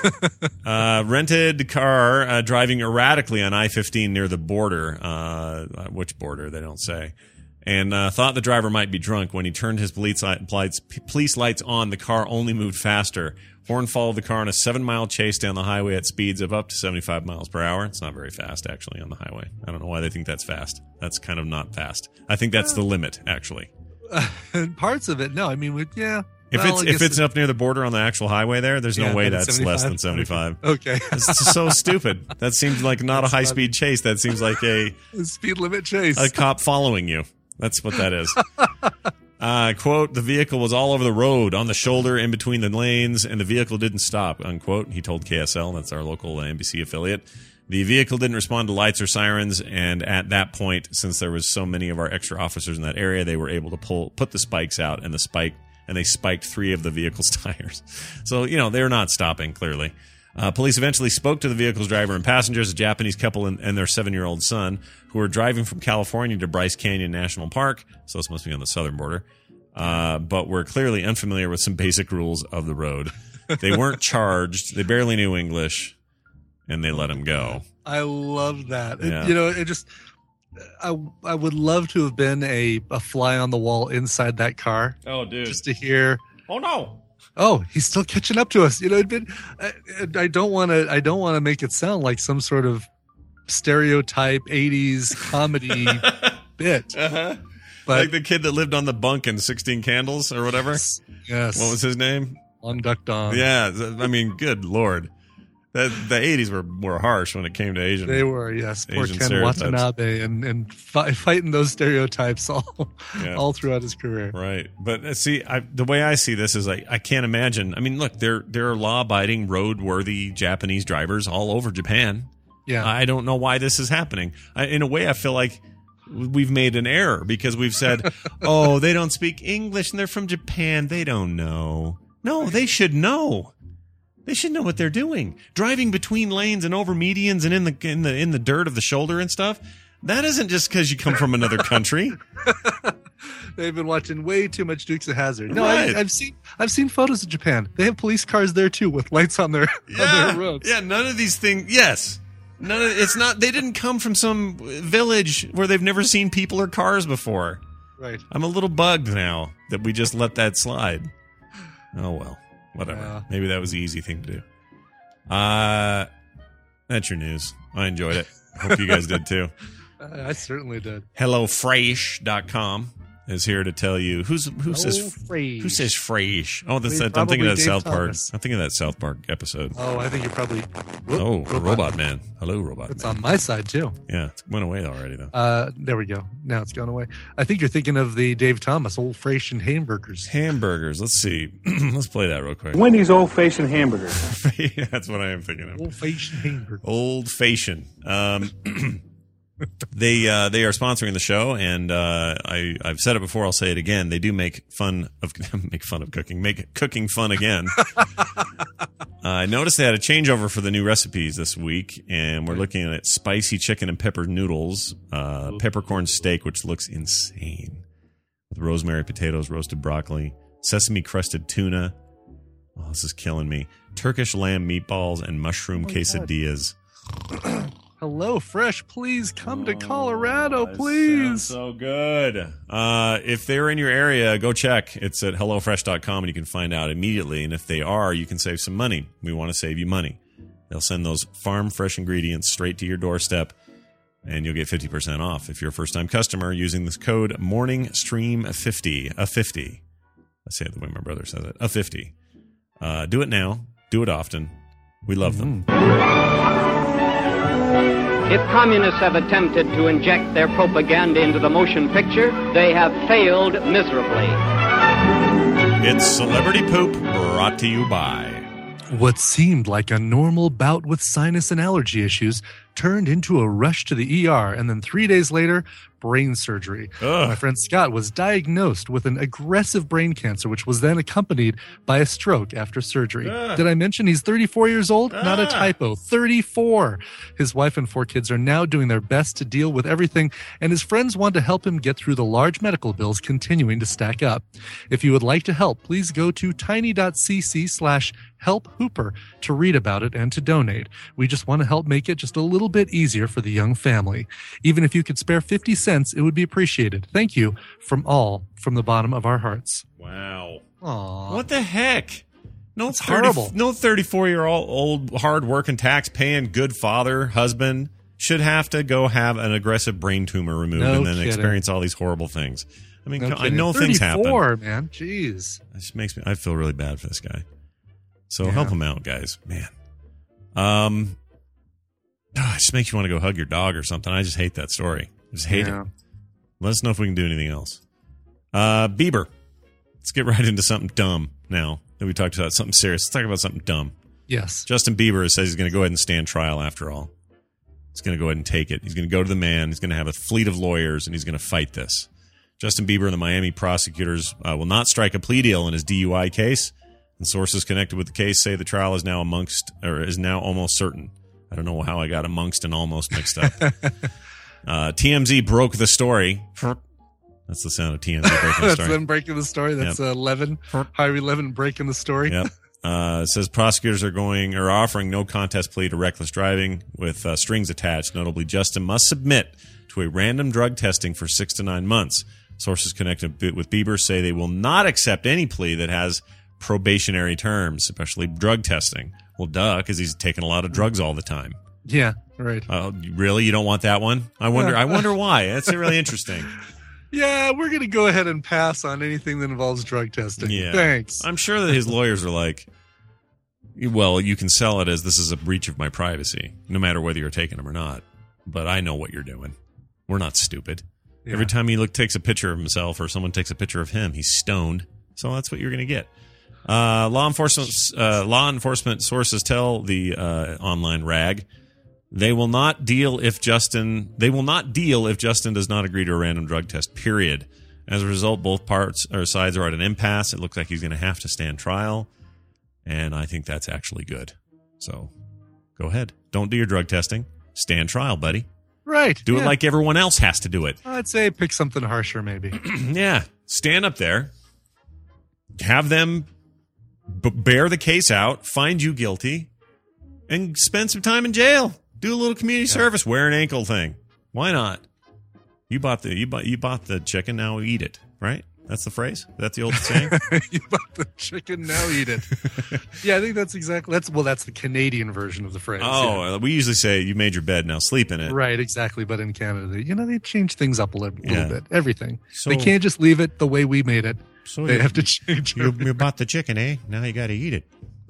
Rented car driving erratically on I-15 near the border. Which border? They don't say. And thought the driver might be drunk. When he turned his police lights on, the car only moved faster. Horn followed the car on a 7-mile chase down the highway at speeds of up to 75 miles per hour. It's not very fast, actually, on the highway. I don't know why they think that's fast. That's kind of not fast. I think that's the limit, actually. Parts of it, no. I mean, yeah. If it's up near the border on the actual highway there, there's no way that's 75? less than 75. Okay. It's so stupid. That seems like not a high-speed chase. That seems like a speed limit chase. A cop following you. That's what that is. Quote, the vehicle was all over the road, on the shoulder, in between the lanes, and the vehicle didn't stop, unquote. He told KSL, that's our local NBC affiliate. The vehicle didn't respond to lights or sirens, and at that point, since there was so many of our extra officers in that area, they were able to put the spikes out, and they spiked 3 of the vehicle's tires. So, they're not stopping, clearly. Police eventually spoke to the vehicle's driver and passengers, a Japanese couple and their 7-year-old son, who were driving from California to Bryce Canyon National Park, so this must be on the southern border, but were clearly unfamiliar with some basic rules of the road. They weren't charged, they barely knew English, and they let him go. I love that. Yeah. I would love to have been a fly on the wall inside that car. Oh, dude. Just to hear, oh, no. Oh, he's still catching up to us. I don't want to make it sound like some sort of stereotype 80s comedy bit. Uh-huh. But like the kid that lived on the bunk in 16 Candles or whatever. Yes. What was his name? Long Duck Dong. Yeah. I mean, good Lord. The 80s were harsh when it came to Asian. They were, yes. Poor Asian Ken Watanabe and fighting those stereotypes all throughout his career. Right. But see, the way I see this is I can't imagine. I mean, look, there are law-abiding, road-worthy Japanese drivers all over Japan. Yeah. I don't know why this is happening. In a way, I feel like we've made an error because we've said, oh, they don't speak English and they're from Japan. They don't know. No, they should know. They should know what they're doing. Driving between lanes and over medians and in the dirt of the shoulder and stuff. That isn't just because you come from another country. They've been watching way too much Dukes of Hazzard. No, Right. I've seen photos of Japan. They have police cars there too with lights on their roads. Yeah, none of these things. Yes, it's not. They didn't come from some village where they've never seen people or cars before. Right. I'm a little bugged now that we just let that slide. Oh well. Whatever. Maybe that was the easy thing to do. That's your news. I enjoyed it. Hope you guys did too. I certainly did. HelloFresh.com is here to tell you who says Fresh. Oh, I'm thinking of that South Park. I'm thinking of that South Park episode. Oh, I think you're probably. Robot Man. Hello, Robot It's Man. on my side too. Yeah, it went away already though. There we go. Now it's gone away. I think you're thinking of the Dave Thomas Old Fashioned Hamburgers. Hamburgers. Let's see. Let's play that real quick. Wendy's Old Fashioned Hamburgers. Yeah, that's what I am thinking of. Old Fashioned Hamburgers. Old Fashioned. They are sponsoring the show, and I've said it before. I'll say it again. They do make cooking fun again. I noticed they had a changeover for the new recipes this week, and we're looking at spicy chicken and pepper noodles, peppercorn steak, which looks insane, with rosemary potatoes, roasted broccoli, sesame crusted tuna. Oh, this is killing me. Turkish lamb meatballs and mushroom quesadillas. Hello, Fresh. Please come to Colorado, please. So good. If they're in your area, go check. It's at HelloFresh.com, and you can find out immediately. And if they are, you can save some money. We want to save you money. They'll send those farm fresh ingredients straight to your doorstep, and you'll get 50% off if you're a first-time customer using this code MorningStream50. A 50. I say it the way my brother says it. A 50. Do it now. Do it often. We love them. If communists have attempted to inject their propaganda into the motion picture, they have failed miserably. It's Celebrity Poop, brought to you by... What seemed like a normal bout with sinus and allergy issues turned into a rush to the ER, and then 3 days later, brain surgery. My friend Scott was diagnosed with an aggressive brain cancer, which was then accompanied by a stroke after surgery. Did I mention he's 34 years old? Not a typo. 34. His wife and 4 kids are now doing their best to deal with everything, and his friends want to help him get through the large medical bills continuing to stack up. If you would like to help, please go to tiny.cc/help Hooper to read about it and to donate. We just want to help make it just a little bit easier for the young family. Even if you could spare 50 cents, it would be appreciated. Thank you from the bottom of our hearts. Wow. Aww. What the heck? No, That's horrible. No 34-year-old hard-working, tax-paying, good father, husband should have to go have an aggressive brain tumor removed and then experience all these horrible things. I mean, I know things happen. 34, man. Jeez. It just makes me. I feel really bad for this guy. So help him out, guys. Man. It just makes you want to go hug your dog or something. I just hate that story. I just hate it. Let us know if we can do anything else. Bieber. Let's get right into something dumb now that we talked about something serious. Let's talk about something dumb. Yes. Justin Bieber says he's going to go ahead and stand trial after all. He's going to go ahead and take it. He's going to go to the man. He's going to have a fleet of lawyers, and he's going to fight this. Justin Bieber and the Miami prosecutors will not strike a plea deal in his DUI case, and sources connected with the case say the trial is now almost certain. I don't know how I got amongst and almost mixed up. TMZ broke the story. That's the sound of TMZ breaking the story. That's them breaking the story. That's 11. Highway 11 breaking the story. Yep. It says prosecutors are offering no contest plea to reckless driving with strings attached. Notably, Justin must submit to a random drug testing for 6 to 9 months. Sources connected with Bieber say they will not accept any plea that has probationary terms, especially drug testing. Well, duh, because he's taking a lot of drugs all the time. Yeah, right. Really? You don't want that one? I wonder why. That's really interesting. Yeah, we're going to go ahead and pass on anything that involves drug testing. Yeah. Thanks. I'm sure that his lawyers are like, well, you can sell it as this is a breach of my privacy, no matter whether you're taking them or not. But I know what you're doing. We're not stupid. Yeah. Every time he takes a picture of himself or someone takes a picture of him, he's stoned. So that's what you're going to get. Law enforcement sources tell the online rag they will not deal if Justin does not agree to a random drug test. Period. As a result, both sides are at an impasse. It looks like he's going to have to stand trial, and I think that's actually good. So, go ahead. Don't do your drug testing. Stand trial, buddy. Right. Do it like everyone else has to do it. I'd say pick something harsher, maybe. Yeah. Stand up there. Have them bear the case out, find you guilty, and spend some time in jail. Do a little community service. Wear an ankle thing. Why not? You bought the chicken, now eat it. Right? That's the phrase. That's the old saying. You bought the chicken, now eat it. Yeah, I think that's that's the Canadian version of the phrase. Oh, yeah. We usually say you made your bed, now sleep in it. Right, exactly. But in Canada, they change things up a little bit. Everything. So, they can't just leave it the way we made it. So they have to change. You bought the chicken, eh? Now you got to eat it.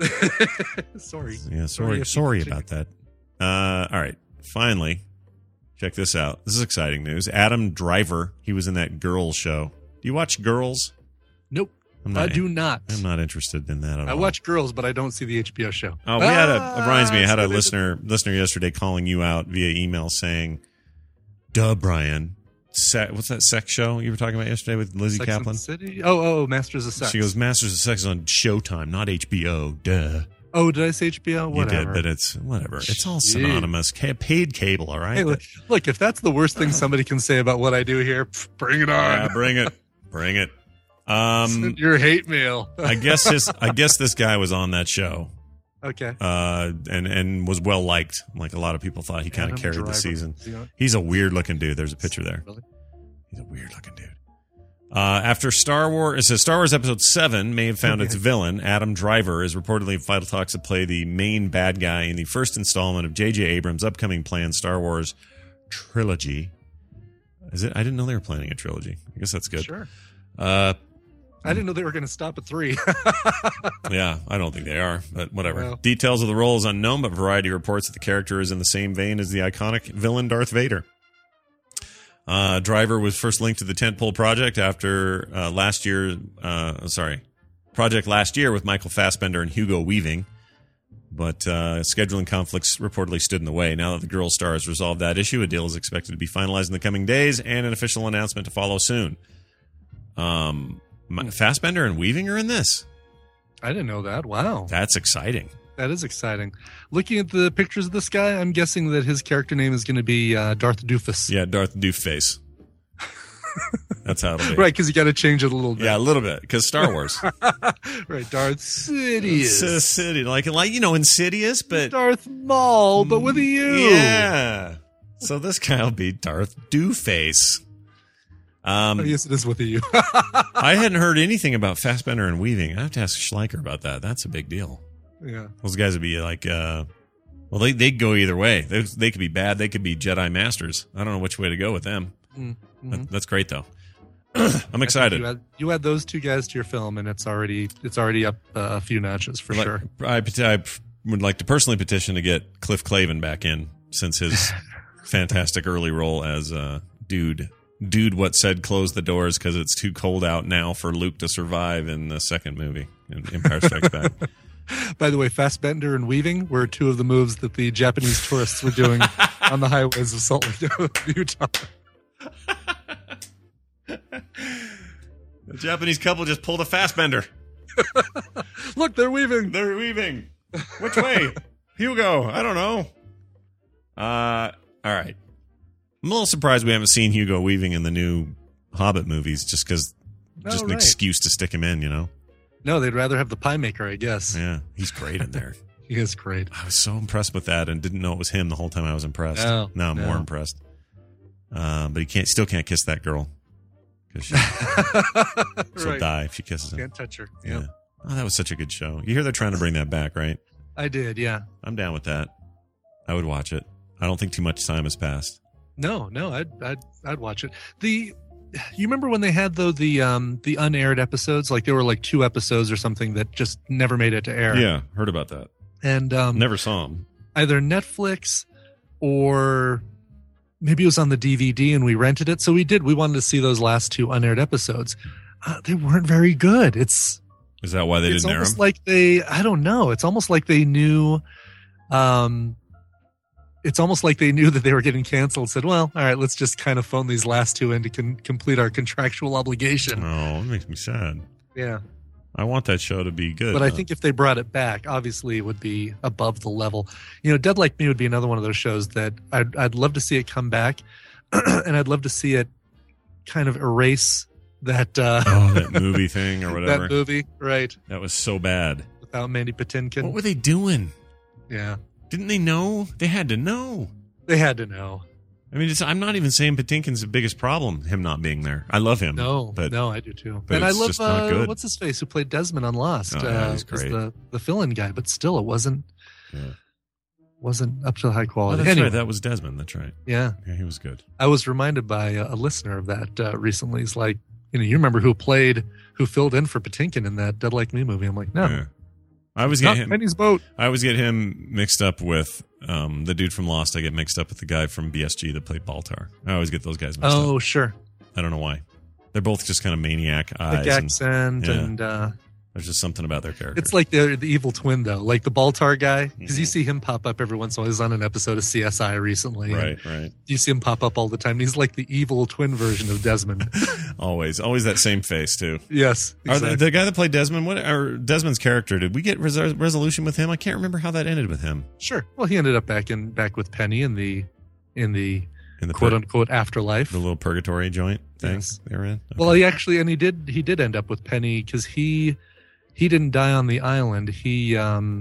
Sorry. Yeah, sorry about that. All right. Finally, check this out. This is exciting news. Adam Driver, he was in that Girls show. Do you watch Girls? Nope. I do not. I'm not interested in that at all. I watch Girls, but I don't see the HBO show. Oh, it reminds me, I had a listener yesterday calling you out via email saying, duh, Brian. What's that sex show you were talking about yesterday with Lizzie Sex Kaplan? and the City? Oh, Masters of Sex. She goes, Masters of Sex is on Showtime, not HBO. Duh. Oh, did I say HBO? Whatever. You did, but it's whatever. It's all synonymous. Paid cable, all right? Hey, look, if that's the worst thing somebody can say about what I do here, bring it on. Yeah, bring it. Bring it. Send your hate mail. I guess this guy was on that show. Okay. And was well liked. Like a lot of people thought he kind of carried the season. He's a weird looking dude. There's a picture there. Really? He's a weird looking dude. After Star Wars Episode 7 may have found its villain, Adam Driver is reportedly in final talks to play the main bad guy in the first installment of J.J. Abrams' upcoming planned Star Wars trilogy. Is it? I didn't know they were planning a trilogy. I guess that's good. Sure. I didn't know they were going to stop at 3. Yeah, I don't think they are, but whatever. Well. Details of the role is unknown, but Variety reports that the character is in the same vein as the iconic villain Darth Vader. Driver was first linked to the tentpole project after Project last year with Michael Fassbender and Hugo Weaving. But scheduling conflicts reportedly stood in the way. Now that the girl star has resolved that issue, a deal is expected to be finalized in the coming days and an official announcement to follow soon. Fassbender and Weaving are in this. I didn't know that. Wow. That's exciting. That is exciting. Looking at the pictures of this guy, I'm guessing that his character name is going to be Darth Doofus. Yeah, Darth Doofface. That's how it'll be. Right, because you got to change it a little bit. Yeah, a little bit, because Star Wars. Right, Darth Sidious. City, like Insidious, but Darth Maul, but with a U. Yeah. So this guy will be Darth Doofface. Yes, it is with a U. I hadn't heard anything about Fassbender and Weaving. I have to ask Schleicher about that. That's a big deal. Yeah. Those guys would be like, they'd go either way. They could be bad. They could be Jedi Masters. I don't know which way to go with them. Mm-hmm. That's great, though. I'm excited. You add those two guys to your film, and it's already up a few notches for sure. I would like to personally petition to get Cliff Clavin back in, since his fantastic early role as Dude, what said close the doors because it's too cold out now for Luke to survive in the second movie, in Empire Strikes Back. By the way, Fassbender and Weaving were two of the moves that the Japanese tourists were doing on the highways of Salt Lake, Utah. The Japanese couple just pulled a Fassbender. Look, they're weaving. They're weaving. Which way? Hugo, I don't know. All right. I'm a little surprised we haven't seen Hugo Weaving in the new Hobbit movies, just because, an excuse to stick him in, you know? No, they'd rather have the pie maker, I guess. Yeah, he's great in there. He is great. I was so impressed with that and didn't know it was him the whole time I was impressed. Now I'm more impressed. But he still can't kiss that girl. Because she'll die if she kisses him. Can't touch her. Yeah. Yep. Oh, that was such a good show. You hear they're trying to bring that back, right? I did, yeah. I'm down with that. I would watch it. I don't think too much time has passed. No, I'd watch it. You remember when they had the unaired episodes? Like there were like 2 episodes or something that just never made it to air. Yeah, heard about that. And never saw them. Either Netflix or maybe it was on the DVD and we rented it. So we wanted to see those last 2 unaired episodes. They weren't very good. Is that why they didn't air them? It's almost like I don't know. It's almost like they knew. It's almost like they knew that they were getting canceled. Said, "Well, all right, let's just kind of phone these last 2 in to complete our contractual obligation." Oh, it makes me sad. Yeah, I want that show to be good. But I think if they brought it back, obviously it would be above the level. You know, Dead Like Me would be another one of those shows that I'd love to see it come back, and I'd love to see it kind of erase that that movie thing or whatever. That movie, right? That was so bad. Without Mandy Patinkin. What were they doing? Yeah. Didn't they know? They had to know. They had to know. I mean, I'm not even saying Patinkin's the biggest problem, him not being there. I love him. No, I do too. But and I love, just not good. What's his face, who played Desmond on Lost. He's great. Was the fill-in guy, but still it wasn't up to high quality. Oh, that's anyway. right. That was Desmond. That's right. Yeah. Yeah, he was good. I was reminded by a listener of that recently. He's like, you remember who filled in for Patinkin in that Dead Like Me movie? I'm like, no. Yeah. I always get him. Penny's boat. I always get him mixed up with the dude from Lost. I get mixed up with the guy from BSG that played Baltar. I always get those guys mixed up. Oh, sure. I don't know why. They're both just kind of maniac eyes. Like accent and there's just something about their character. It's like the evil twin, though, like the Baltar guy, because you see him pop up every once in a while. He's on an episode of CSI recently. Right. You see him pop up all the time. He's like the evil twin version of Desmond. always that same face too. Yes, exactly. The guy that played Desmond, Desmond's character? Did we get resolution with him? I can't remember how that ended with him. Sure. Well, he ended up back with Penny in the quote unquote afterlife, the little purgatory joint thing they were in. Okay. Well, he did end up with Penny because he didn't die on the island. He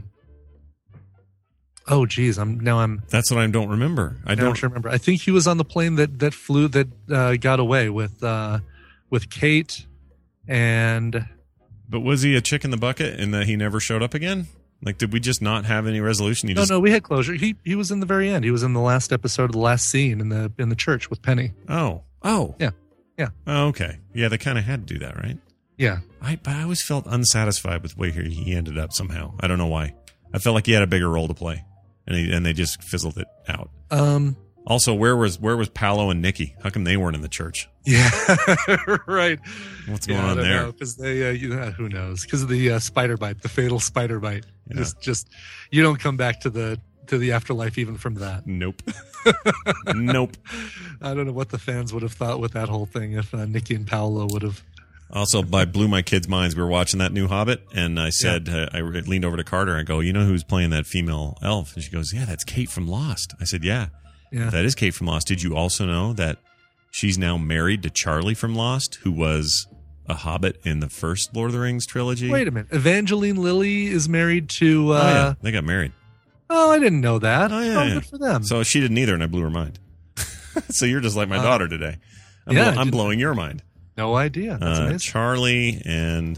oh geez, that's what I don't remember. I don't remember. I think he was on the plane that flew got away with Kate and. But was he a chick in the bucket in that he never showed up again? Like, did we just not have any resolution? No, we had closure. He was in the very end. He was in the last episode of the last scene in the church with Penny. Oh, yeah. Oh, okay, yeah. They kind of had to do that, right? Yeah. But I always felt unsatisfied with where he ended up somehow. I don't know why. I felt like he had a bigger role to play, and they just fizzled it out. Also, where was Paolo and Nikki? How come they weren't in the church? Yeah, right. What's going on there? Because they, who knows? Because of the spider bite, the fatal spider bite. Yeah. Just you don't come back to the afterlife even from that. Nope. Nope. I don't know what the fans would have thought with that whole thing if Nikki and Paolo would have. Also, I blew my kids' minds. We were watching that new Hobbit, and I said, I leaned over to Carter and I go, you know who's playing that female elf? And she goes, yeah, that's Kate from Lost. I said, yeah, that is Kate from Lost. Did you also know that she's now married to Charlie from Lost, who was a Hobbit in the first Lord of the Rings trilogy? Wait a minute. Evangeline Lilly is married to... they got married. Oh, I didn't know that. Oh, yeah. Good for them. So she didn't either, and I blew her mind. So you're just like my daughter today. I'm blowing your mind. No idea. That's amazing. Charlie and...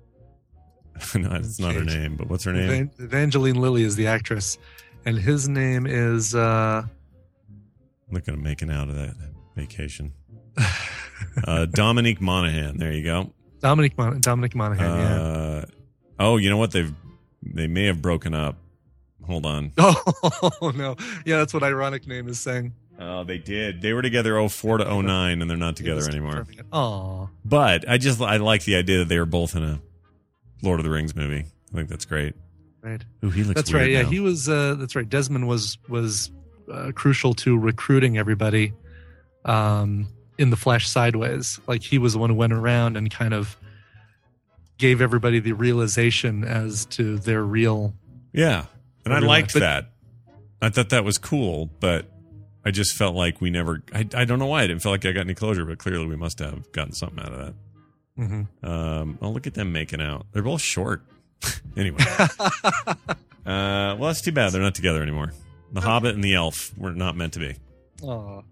no, it's not her name, but what's her name? Evangeline Lilly is the actress, and his name is... Look at him making out of that vacation. Dominique Monaghan. There you go. Dominique Monaghan, yeah. Oh, you know what? They may have broken up. Hold on. Oh, no. Yeah, that's what ironic name is saying. Oh, they did. They were together 2004 to 2009, and they're not together anymore. Aw. But I like the idea that they were both in a Lord of the Rings movie. I think that's great. Right. Ooh, he looks That's weird right. Yeah, now. he was. That's right. Desmond was crucial to recruiting everybody in the Flash Sideways. Like he was the one who went around and kind of gave everybody the realization as to their real. Yeah, and I liked that. I thought that was cool, but I just felt like we never. I don't know why I didn't feel like I got any closure, but clearly we must have gotten something out of that. Mm-hmm. Oh, look at them making out. They're both short. Anyway, well, that's too bad they're not together anymore. The Hobbit and the Elf were not meant to be. Oh.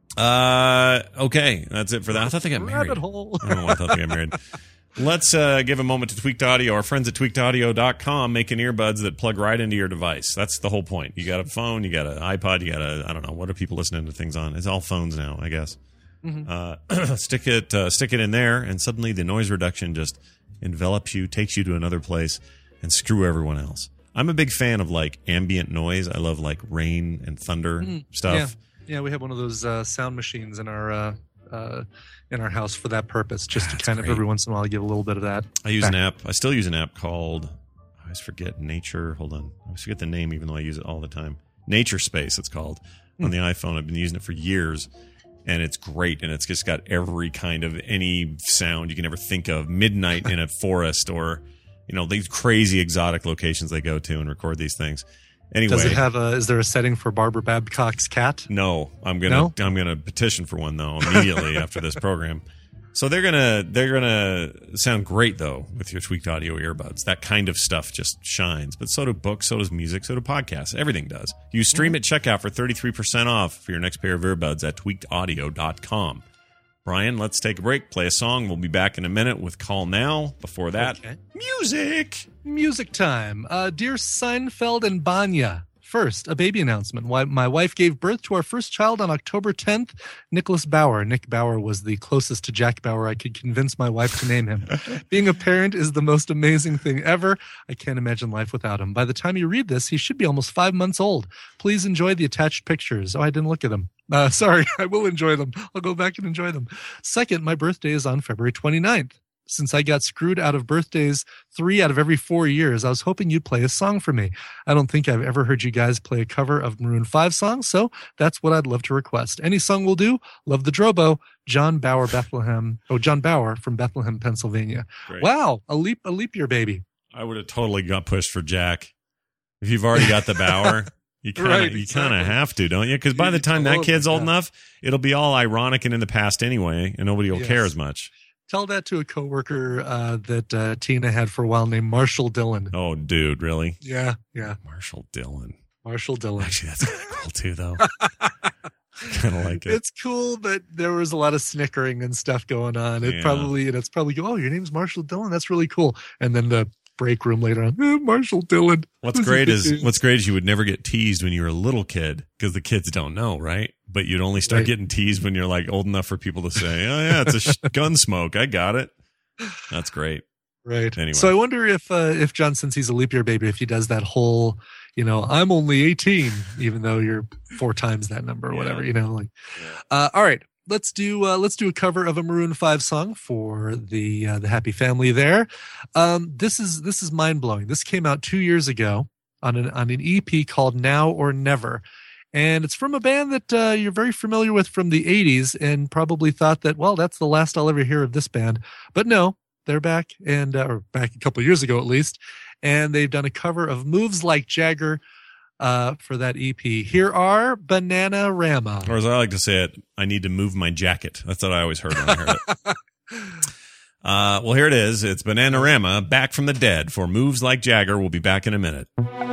Okay, that's it for that. I thought they got married. Rabbit hole. I don't know why I thought they got married. Let's give a moment to Tweaked Audio. Our friends at tweakedaudio.com making earbuds that plug right into your device. That's the whole point. You got a phone, you got an iPod, you got I don't know, what are people listening to things on? It's all phones now, I guess. Mm-hmm. Stick it in there, and suddenly the noise reduction just envelops you, takes you to another place, and screw everyone else. I'm a big fan of like ambient noise. I love like rain and thunder stuff. Yeah, we have one of those sound machines in our house for that purpose, just to kind of every once in a while give a little bit of that. I use an app. I still use an app called, I always forget, Nature. Hold on. I always forget the name even though I use it all the time. Nature Space, it's called. On the iPhone. I've been using it for years, and it's great. And it's just got every kind of any sound you can ever think of. Midnight in a forest, or these crazy exotic locations they go to and record these things. Anyway, does it have is there a setting for Barbara Babcock's cat? No, I'm gonna petition for one though immediately after this program. So they're gonna sound great though with your Tweaked Audio earbuds. That kind of stuff just shines. But so do books, so does music, so do podcasts. Everything does. You stream at checkout for 33% off for your next pair of earbuds at tweakedaudio.com. Brian, let's take a break, play a song. We'll be back in a minute with Call Now. Before that, Music time. Dear Seinfeld and Banya, first, a baby announcement. My wife gave birth to our first child on October 10th, Nicholas Bauer. Nick Bauer was the closest to Jack Bauer I could convince my wife to name him. Being a parent is the most amazing thing ever. I can't imagine life without him. By the time you read this, he should be almost 5 months old. Please enjoy the attached pictures. Oh, I didn't look at them. Sorry, I will enjoy them. I'll go back and enjoy them. Second, my birthday is on February 29th. Since I got screwed out of birthdays 3 out of every 4 years, I was hoping you'd play a song for me. I don't think I've ever heard you guys play a cover of Maroon 5 songs, so that's what I'd love to request. Any song will do. Love the Drobo. John Bauer from Bethlehem, Pennsylvania. Great. Wow, a leap year baby. I would have totally got pushed for Jack. If you've already got the Bauer, you kind of have to, don't you? Because by the time that kid's old enough, it'll be all ironic and in the past anyway, and nobody will care as much. Tell that to a coworker that Tina had for a while named Marshall Dillon. Oh, dude, really? Yeah. Marshall Dillon. Actually, that's kind of cool too, though. Kind of like it. It's cool, but there was a lot of snickering and stuff going on. It's probably, oh, your name's Marshall Dillon. That's really cool. And then the break room later on, Marshall Dillon. What's great is you would never get teased when you were a little kid because the kids don't know, right? But you'd only start getting teased when you're like old enough for people to say, "Oh yeah, it's a gun smoke. I got it." That's great. Right. Anyway, so I wonder if John, since he's a leap year baby, if he does that whole, I'm only 18, even though you're 4 times that number or whatever, all right. Let's do a cover of a Maroon 5 song for the happy family there. This is mind blowing. This came out 2 years ago on an EP called Now or Never, and it's from a band that you're very familiar with from the 80s, and probably thought that, well, that's the last I'll ever hear of this band. But no, they're back, and or back a couple of years ago at least, and they've done a cover of Moves Like Jagger for that EP. Here are Bananarama. Or as I like to say it, I need to move my jacket. That's what I always heard when I heard it. Well, here it is. It's Bananarama, back from the dead for Moves Like Jagger. We'll be back in a minute.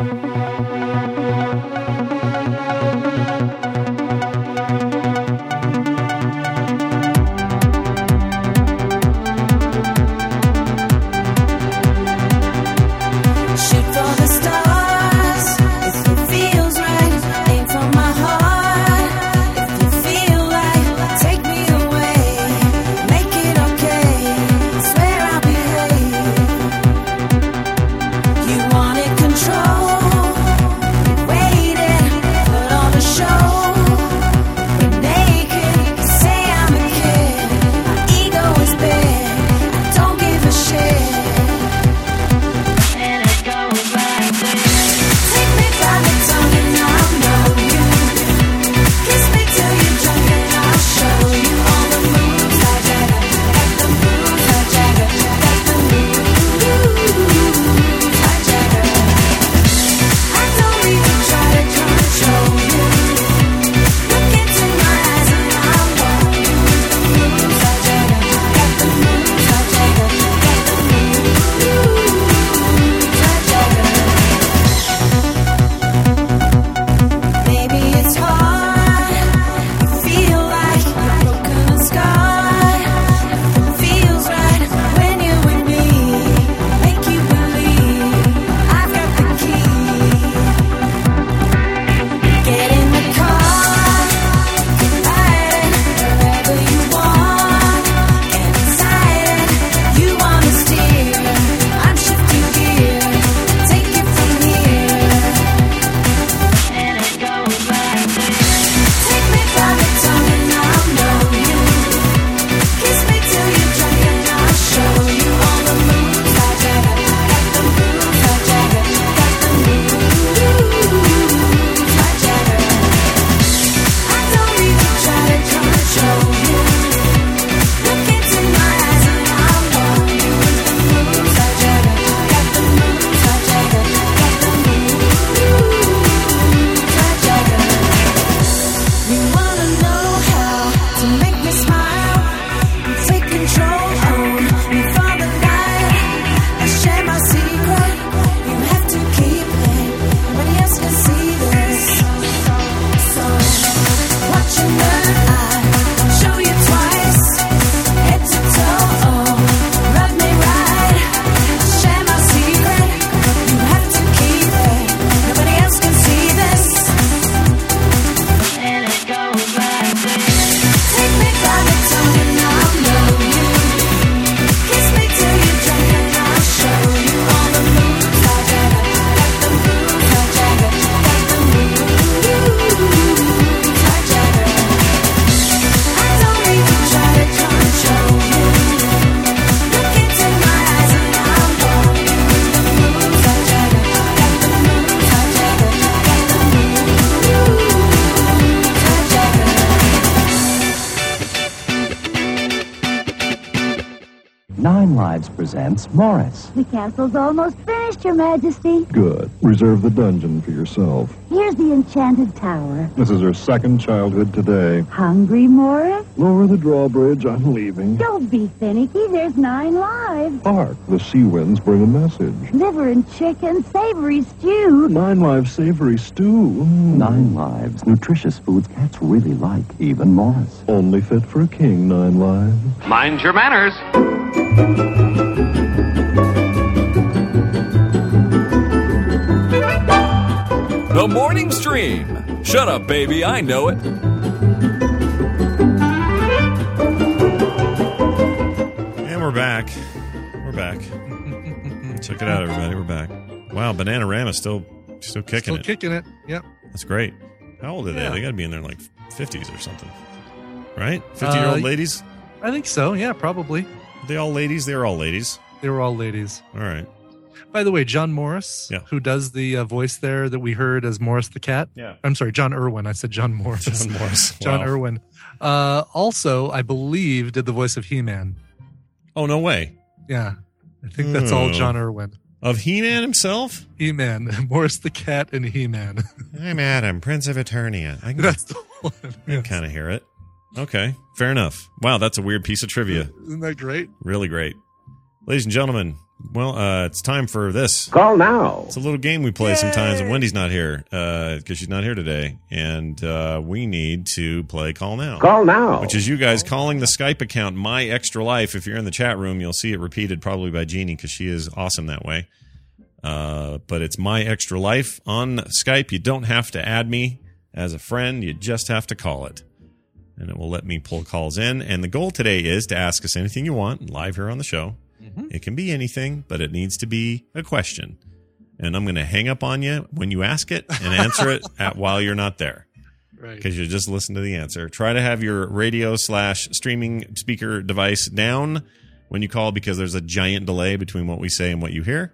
Nine Lives presents Morris. The castle's almost finished, Your Majesty. Good. Reserve the dungeon for yourself. Here's the enchanted tower. This is her second childhood today. Hungry, Morris? Lower the drawbridge. I'm leaving. Don't be finicky. There's 9 lives. Hark, the sea winds bring a message. Liver and chicken, savory stew. 9 Lives savory stew. 9 Lives. Nutritious foods cats really like, even Morris. Only fit for a king, 9 Lives. Mind your manners. The Morning Stream. Shut up, baby. I know it. And we're back. We're back. Check it out, everybody. We're back. Wow, Bananarama still Still kicking Still kicking it. Yep. That's great. How old are they? Yeah. They got to be in their like 50s or something, right? 50-year-old ladies. I think so. Yeah, probably. Are they all ladies? They're all ladies. They were all ladies. All right. By the way, John Morris, who does the voice there that we heard as Morris the cat. Yeah. I'm sorry, John Irwin. I said John Morris. John Morris. John Wow. Irwin. Also, I believe, did the voice of He-Man. Oh, no way. Yeah. I think that's all John Irwin. Of He-Man himself? He-Man. Morris the cat and He-Man. I'm Adam, Prince of Eternia. That's the one. I can kind of hear it. Okay, fair enough. Wow, that's a weird piece of trivia. Isn't that great? Really great. Ladies and gentlemen, well, it's time for this. Call now. It's a little game we play sometimes when Wendy's not here, because she's not here today. And we need to play Call Now. Call now. Which is you guys calling the Skype account My Extra Life. If you're in the chat room, you'll see it repeated probably by Jeannie, because she is awesome that way. But it's My Extra Life on Skype. You don't have to add me as a friend. You just have to call it. And it will let me pull calls in. And the goal today is to ask us anything you want live here on the show. Mm-hmm. It can be anything, but it needs to be a question. And I'm going to hang up on you when you ask it and answer it while you're not there. Right. Because you just listen to the answer. Try to have your radio/streaming speaker device down when you call, because there's a giant delay between what we say and what you hear.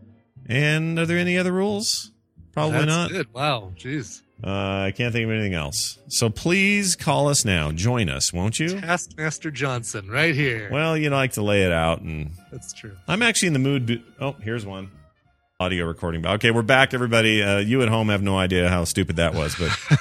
And are there any other rules? Probably That's not. Good. Wow. Jeez. I can't think of anything else. So please call us now. Join us, won't you? Taskmaster Johnson, right here. Well, you like to lay it out, and that's true. I'm actually in the mood. Oh, here's one. Audio recording. Okay, we're back, everybody. You at home have no idea how stupid that was,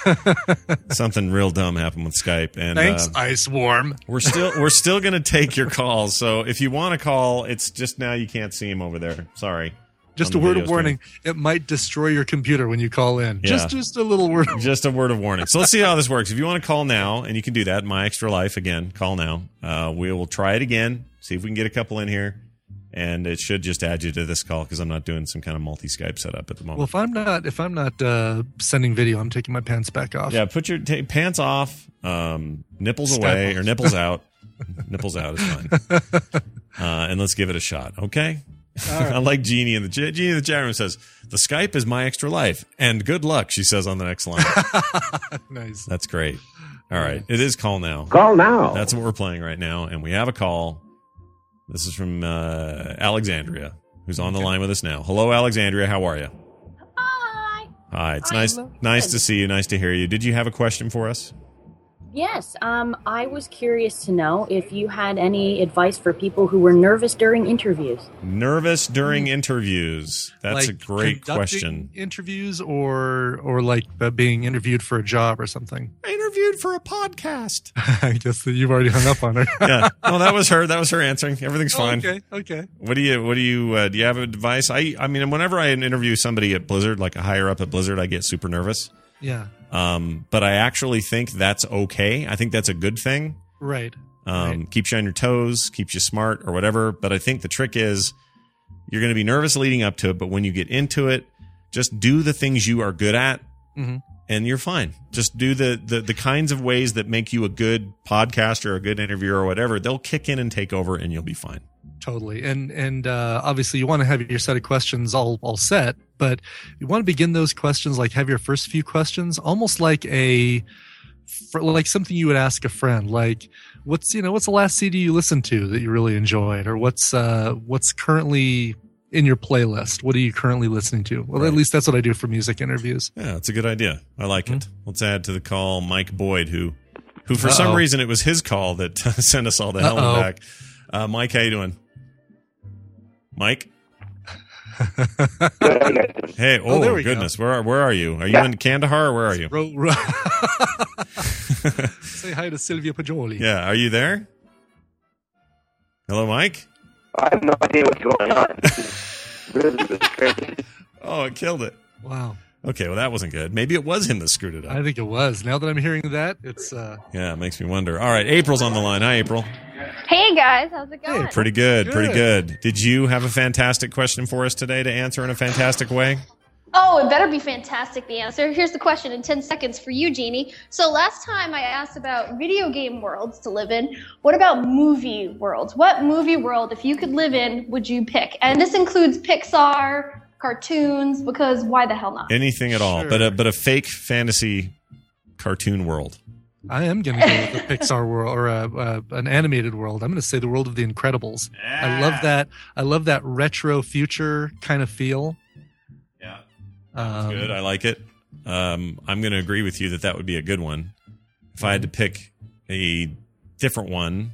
but something real dumb happened with Skype. And thanks, Ice Worm. We're still going to take your calls. So if you want to call, it's just now you can't see him over there. Sorry. Just a word of warning. It might destroy your computer when you call in. Yeah. Just a little word. Just a word of warning. So let's see how this works. If you want to call now, and you can do that, My Extra Life, again, call now. We will try it again, see if we can get a couple in here. And it should just add you to this call, because I'm not doing some kind of multi-Skype setup at the moment. Well, if I'm not sending video, I'm taking my pants back off. Yeah, put your pants off, nipples away, or nipples out. Nipples out is fine. And let's give it a shot, okay? Right. I like Jeannie in the chat room says, the Skype is My Extra Life. And good luck, she says on the next line. Nice. That's great. All right. It is Call Now. Call now. That's what we're playing right now. And we have a call. This is from Alexandria, who's on the line with us now. Hello, Alexandria. How are you? Hi. Hi. It's nice to see you. Nice to hear you. Did you have a question for us? Yes. I was curious to know if you had any advice for people who were nervous during interviews. Nervous during interviews. That's like a great conducting question. Interviews or like being interviewed for a job or something. Interviewed for a podcast. I guess that you've already hung up on her. Yeah. No, that was her. That was her answering. Everything's fine. Okay. What do you have advice? I mean, whenever I interview somebody at Blizzard, like a higher up at Blizzard, I get super nervous. Yeah. But I actually think that's okay. I think that's a good thing. Right. Keeps you on your toes, keeps you smart or whatever. But I think the trick is you're going to be nervous leading up to it. But when you get into it, just do the things you are good at and you're fine. Just do the kinds of ways that make you a good podcaster or a good interviewer or whatever. They'll kick in and take over and you'll be fine. Totally. And obviously you want to have your set of questions all set, but you want to begin those questions, like have your first few questions almost like like something you would ask a friend, like what's the last CD you listened to that you really enjoyed, or what's currently in your playlist? What are you currently listening to? Well, At least that's what I do for music interviews. Yeah, it's a good idea. I like it. Let's add to the call Mike Boyd, who for some reason it was his call that sent us all the hell back. Mike, how you doing? Mike? Hey, there we goodness. Go. Where are you? Are you in Kandahar or where are you? Say hi to Sylvia Pajoli. Yeah, are you there? Hello, Mike? I have no idea what's going on. Really crazy. Oh, it killed it. Wow. Okay, well, that wasn't good. Maybe it was him that screwed it up. I think it was. Now that I'm hearing that, it's... Yeah, it makes me wonder. All right, April's on the line. Hi, April. Hey, guys. How's it going? Hey, pretty good. Pretty good. Did you have a fantastic question for us today to answer in a fantastic way? Oh, it better be fantastic, the answer. Here's the question in 10 seconds for you, Jeannie. So last time I asked about video game worlds to live in. What about movie worlds? What movie world, if you could live in, would you pick? And this includes Pixar, cartoons, because why the hell not? Anything at all, but a fake fantasy cartoon world. I am going to go with a Pixar world or an animated world. I'm going to say the world of The Incredibles. I love that. I love that retro future kind of feel. Yeah, that's good. I like it. I'm going to agree with you that would be a good one. If I had to pick a different one,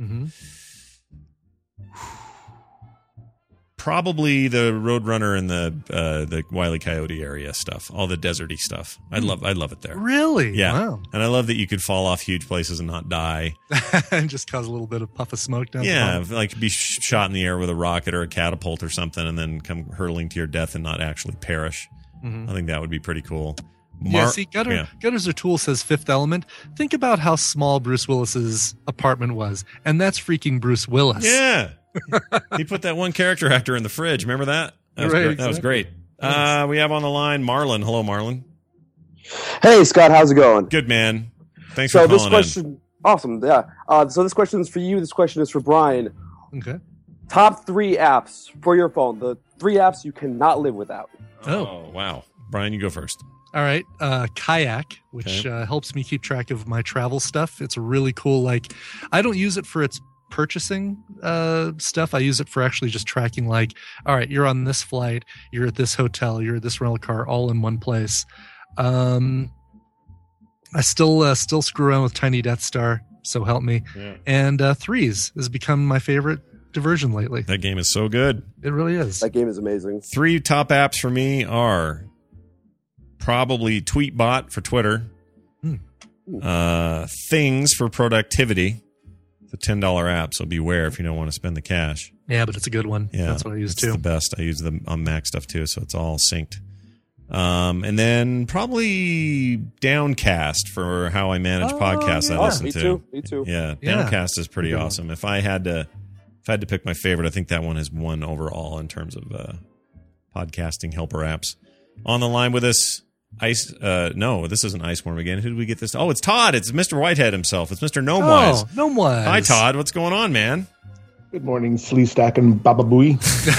probably the Roadrunner and the Wile E. Coyote area stuff, all the deserty stuff. I'd love it there. Really? Yeah. Wow. And I love that you could fall off huge places and not die. And just cause a little bit of puff of smoke down. Yeah, the like be shot in the air with a rocket or a catapult or something, and then come hurling to your death and not actually perish. I think that would be pretty cool. See, Gutters O'Toole says Fifth Element. Think about how small Bruce Willis's apartment was, and that's freaking Bruce Willis. Yeah. He put that one character actor in the fridge. Remember that? That was, great. That was great. We have on the line Marlon. Hello, Marlon. Hey, Scott. How's it going? Good, man. Thanks for calling in. Awesome. Yeah. So this question is for you. This question is for Brian. Okay. Top 3 apps for your phone. The 3 apps you cannot live without. Oh, wow. Brian, you go first. All right. Kayak, which helps me keep track of my travel stuff. It's really cool. Like, I don't use it for its purchasing stuff. I use it for actually just tracking, like, all right, you're on this flight, you're at this hotel, you're at this rental car, all in one place. I still screw around with Tiny Death Star, so help me. Yeah. And Threes has become my favorite diversion lately. That game is so good. It really is. That game is amazing. 3 top apps for me are probably Tweetbot for Twitter, Things for productivity. It's a $10 app, so beware if you don't want to spend the cash. Yeah, but it's a good one. Yeah, that's what I use too. It's the best. I use them on Mac stuff too, so it's all synced. And then probably Downcast for how I manage podcasts I listen to. Me too. Yeah, Downcast is pretty awesome. If I had to pick my favorite, I think that one has won overall in terms of podcasting helper apps. On the line with us, no, this isn't Iceworm again. Who did we get this? Oh, it's Todd. It's Mr. Whitehead himself. It's Mr. Gnomewise. Oh, Gnomewise. Hi, Todd. What's going on, man? Good morning, Sleestack and Baba Booey.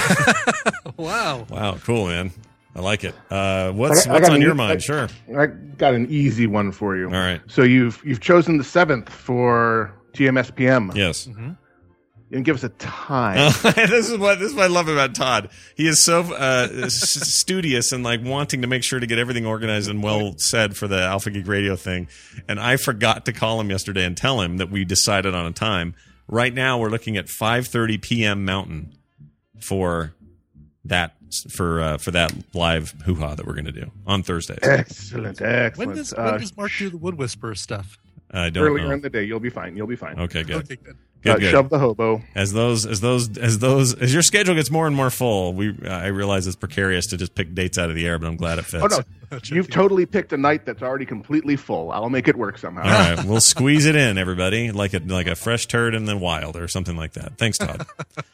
Wow. Wow, cool, man. I like it. What's on your mind? Sure. I got an easy one for you. All right. So you've chosen the 7th for TMSPM. Yes. And give us a time. This is what I love about Todd. He is so studious and like wanting to make sure to get everything organized and well said for the Alpha Geek Radio thing. And I forgot to call him yesterday and tell him that we decided on a time. Right now, we're looking at 5:30 p.m. Mountain for that live hoo-ha that we're going to do on Thursdays. Excellent. When does Mark do the Wood Whisperer stuff? I don't Earlier know. in the day, you'll be fine. Okay, good. Okay, good. Good. Shove the hobo. As your schedule gets more and more full, I realize it's precarious to just pick dates out of the air, but I'm glad it fits. Oh no, you've totally picked a night that's already completely full. I'll make it work somehow. All right, we'll squeeze it in, everybody, like a fresh turd in the wild or something like that. Thanks, Todd.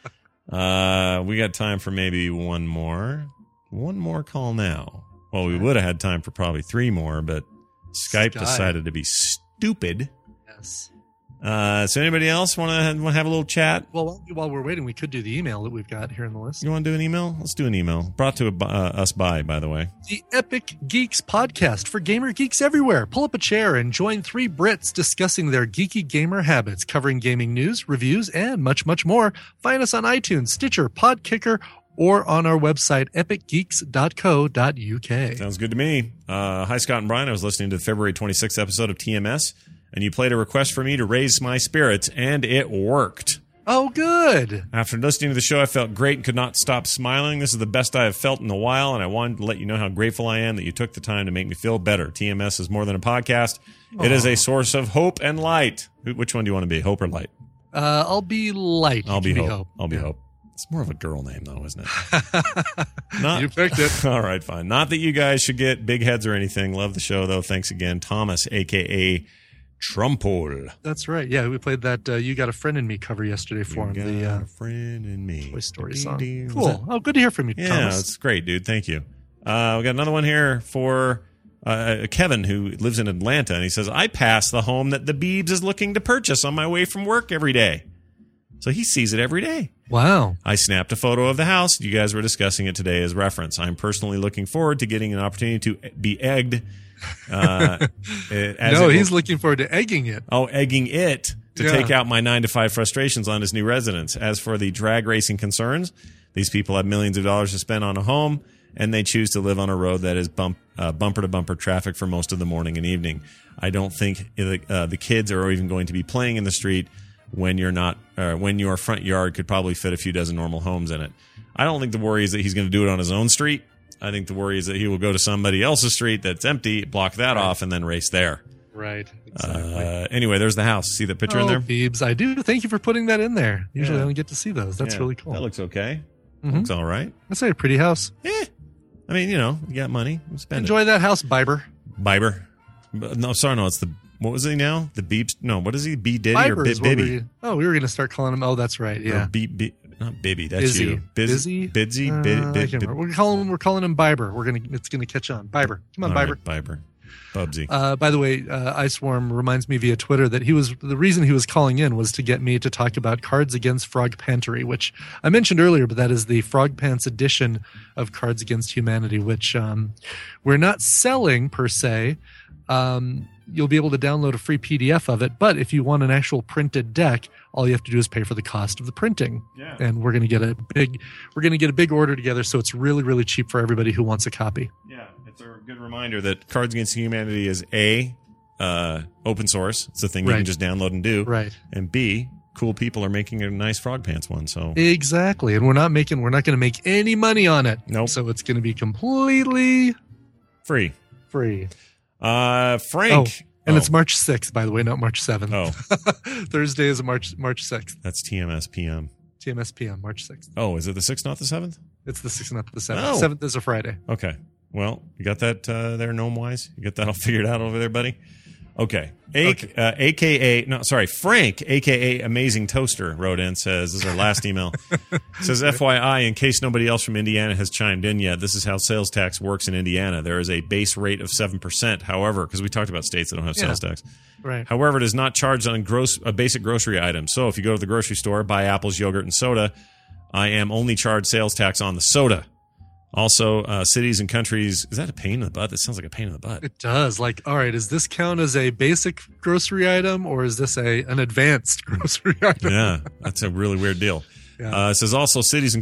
We got time for maybe one more call now. Well, we would have had time for probably 3 more, but Skype decided to be stupid. Yes. So anybody else want to have a little chat? Well, while we're waiting, we could do the email that we've got here in the list. You want to do an email? Let's do an email. Brought to us by the way. The Epic Geeks podcast for gamer geeks everywhere. Pull up a chair and join 3 Brits discussing their geeky gamer habits, covering gaming news, reviews, and much, much more. Find us on iTunes, Stitcher, Podkicker, or on our website, epicgeeks.co.uk. Sounds good to me. Hi, Scott and Brian. I was listening to the February 26th episode of TMS, and you played a request for me to raise my spirits, and it worked. Oh, good. After listening to the show, I felt great and could not stop smiling. This is the best I have felt in a while, and I wanted to let you know how grateful I am that you took the time to make me feel better. TMS is more than a podcast. Aww. It is a source of hope and light. Which one do you want to be, hope or light? I'll be light. I'll be hope. I'll be hope. It's more of a girl name, though, isn't it? You picked it. All right, fine. Not that you guys should get big heads or anything. Love the show, though. Thanks again. Thomas, a.k.a. Trumpole. That's right. Yeah, we played that You Got a Friend in Me cover yesterday for him. The Friend in Me. Toy Story song. Cool. Oh, good to hear from you, Thomas. Yeah, it's great, dude. Thank you. We got another one here for Kevin, who lives in Atlanta, and he says, I pass the home that the Beebs is looking to purchase on my way from work every day. So he sees it every day. Wow. I snapped a photo of the house. You guys were discussing it today as reference. I'm personally looking forward to getting an opportunity to be egged. He's looking forward to egging it. Oh, egging it to take out my 9-to-5 frustrations on his new residence. As for the drag racing concerns, these people have millions of dollars to spend on a home, and they choose to live on a road that is bumper-to-bumper traffic for most of the morning and evening. I don't think the kids are even going to be playing in the street when your front yard could probably fit a few dozen normal homes in it. I don't think the worry is that he's going to do it on his own street. I think the worry is that he will go to somebody else's street that's empty, block that off, and then race there. Right. Exactly. Anyway, there's the house. See the picture in there? Beebs, I do. Thank you for putting that in there. Usually I don't get to see those. That's really cool. That looks okay. Looks all right. That's a pretty house. Yeah. I mean, you got money. Spend Enjoy that house, Biber. No, sorry, no. It's the, what was he now? The Beeps? No, what is he? B Diddy Biber or is what Bibby? we were going to start calling him. Oh, that's right. Yeah. Not Bibby. That's Busy. you. Busy? Bidsy? I can't remember. We're calling him Biber. It's gonna catch on. Biber. Come on, All Biber. right, Biber. Bubsy. By the way, Iceworm reminds me via Twitter that the reason he was calling in was to get me to talk about Cards Against Frog Pantery, which I mentioned earlier, but that is the Frog Pants edition of Cards Against Humanity, which we're not selling per se. You'll be able to download a free PDF of it, but if you want an actual printed deck, all you have to do is pay for the cost of the printing. Yeah. And we're going to get a big order together, so it's really, really cheap for everybody who wants a copy. Yeah, it's a good reminder that Cards Against Humanity is open source. It's a thing you can just download and do. Right. And B, cool people are making a nice Frog Pants one. So exactly, and we're not going to make any money on it. Nope. So it's going to be completely free. Frank. And it's March 6th, by the way, not March 7th. Oh. Thursday is March 6th. That's TMS PM. TMS PM, March 6th. Oh, is it the 6th, not the 7th? It's the 6th, not the 7th. Oh. 7th is a Friday. Okay. Well, you got that there, Gnome Wise? You got that all figured out over there, buddy? Okay. Frank, a.k.a. Amazing Toaster, wrote in, says, this is our last email, says, FYI, in case nobody else from Indiana has chimed in yet, this is how sales tax works in Indiana. There is a base rate of 7%. However, because we talked about states that don't have sales tax. Right. However, it is not charged on basic grocery items. So if you go to the grocery store, buy apples, yogurt, and soda, I am only charged sales tax on the soda. Also, cities and countries, is that a pain in the butt? That sounds like a pain in the butt. It does. Like, all right, does this count as a basic grocery item or is this an advanced grocery item? Yeah, that's a really weird deal. Yeah. It says also counties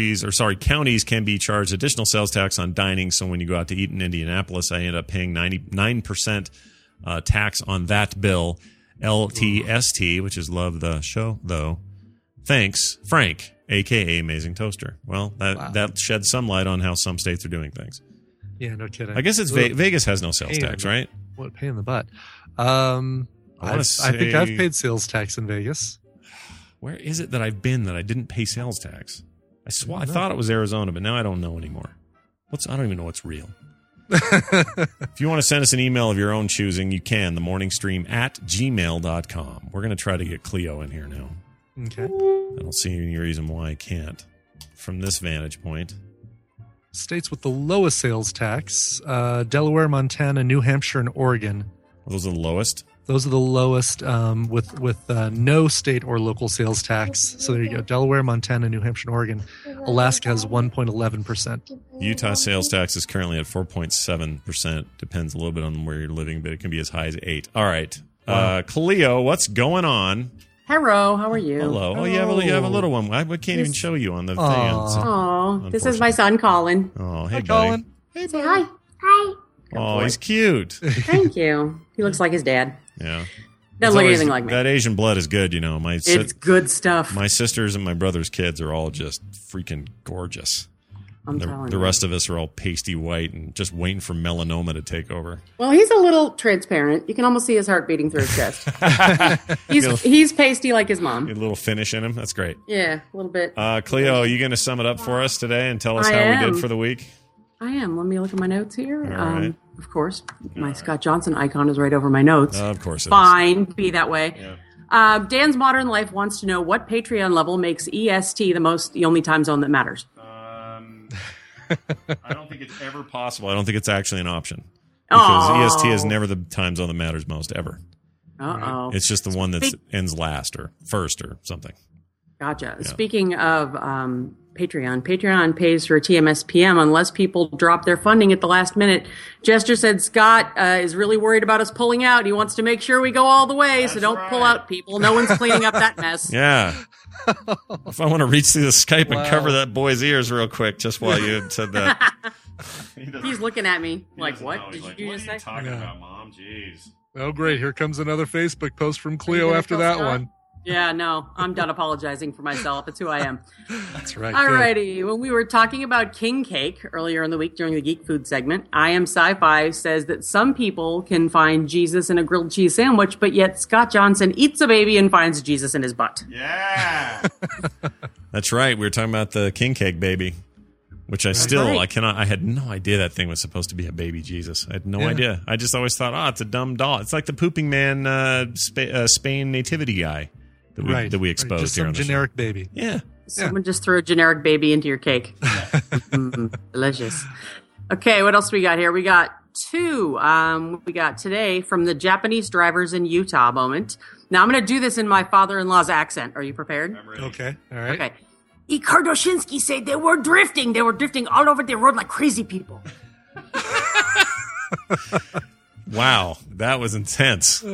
can be charged additional sales tax on dining. So when you go out to eat in Indianapolis, I end up paying 99% tax on that bill. LTST, which is love the show, though. Thanks, Frank, a.k.a. Amazing Toaster. Well, that sheds some light on how some states are doing things. Yeah, no kidding. I guess it's Vegas has no sales tax, right? What a pain in the butt. I think I've paid sales tax in Vegas. Where is it that I've been that I didn't pay sales tax? I thought it was Arizona, but now I don't know anymore. I don't even know what's real. If you want to send us an email of your own choosing, you can. themorningstream@gmail.com. We're going to try to get Cleo in here now. Okay. I don't see any reason why I can't from this vantage point. States with the lowest sales tax, Delaware, Montana, New Hampshire, and Oregon. Those are the lowest? Those are the lowest with no state or local sales tax. So there you go. Delaware, Montana, New Hampshire, and Oregon. Alaska has 1.11%. Utah sales tax is currently at 4.7%. Depends a little bit on where you're living, but it can be as high as 8%. All right. Wow. Cleo, what's going on? Hello, how are you? Hello. Oh, you have a little one. I can't even show you on the thing. Oh, this is my son, Colin. Oh, hey, hi, buddy. Colin. Hey, say hi. Hi. Oh, he's cute. Thank you. He looks like his dad. Yeah. Doesn't look anything like me. That Asian blood is good, you know. It's good stuff. My sisters and my brother's kids are all just freaking gorgeous. The rest of us are all pasty white and just waiting for melanoma to take over. Well, he's a little transparent. You can almost see his heart beating through his chest. He's pasty like his mom. A little finish in him. That's great. Yeah, a little bit. Cleo, are you going to sum it up for us today and tell us how we did for the week? I am. Let me look at my notes here. All right. Of course, my Scott Johnson icon is right over my notes. Of course it Fine, be that way. Yeah. Dan's Modern Life wants to know what Patreon level makes EST the only time zone that matters. I don't think it's ever possible. I don't think it's actually an option. Because EST is never the time zone that matters most, ever. Uh-oh. It's just the one that ends last or first or something. Gotcha. Yeah. Speaking of Patreon pays for TMSPM unless people drop their funding at the last minute. Jester said Scott is really worried about us pulling out. He wants to make sure we go all the way, so don't pull out, people. No one's cleaning up that mess. Yeah. If I want to reach through the Skype and cover that boy's ears real quick, just while you had said that. He's looking at me like, what did you just say? What are you talking about, Mom? Jeez. Oh, great. Here comes another Facebook post from Cleo after that one. Yeah, no, I'm done apologizing for myself. It's who I am. That's right. Alrighty. When we were talking about king cake earlier in the week during the Geek Food segment, I Am Sci-Fi says that some people can find Jesus in a grilled cheese sandwich, but yet Scott Johnson eats a baby and finds Jesus in his butt. Yeah. That's right. We were talking about the king cake baby, which I had no idea that thing was supposed to be a baby Jesus. I had no idea. I just always thought, it's a dumb doll. It's like the Pooping Man Spain nativity guy. That we exposed just here some on the generic show. Baby. Yeah. Someone just threw a generic baby into your cake. Delicious. Okay, what else we got here? We got two. We got today from the Japanese drivers in Utah moment. Now I'm going to do this in my father-in-law's accent. Are you prepared? I'm ready. Okay. All right. Okay. Ikardoshinsky said they were drifting. They were drifting all over the road like crazy people. Wow, that was intense.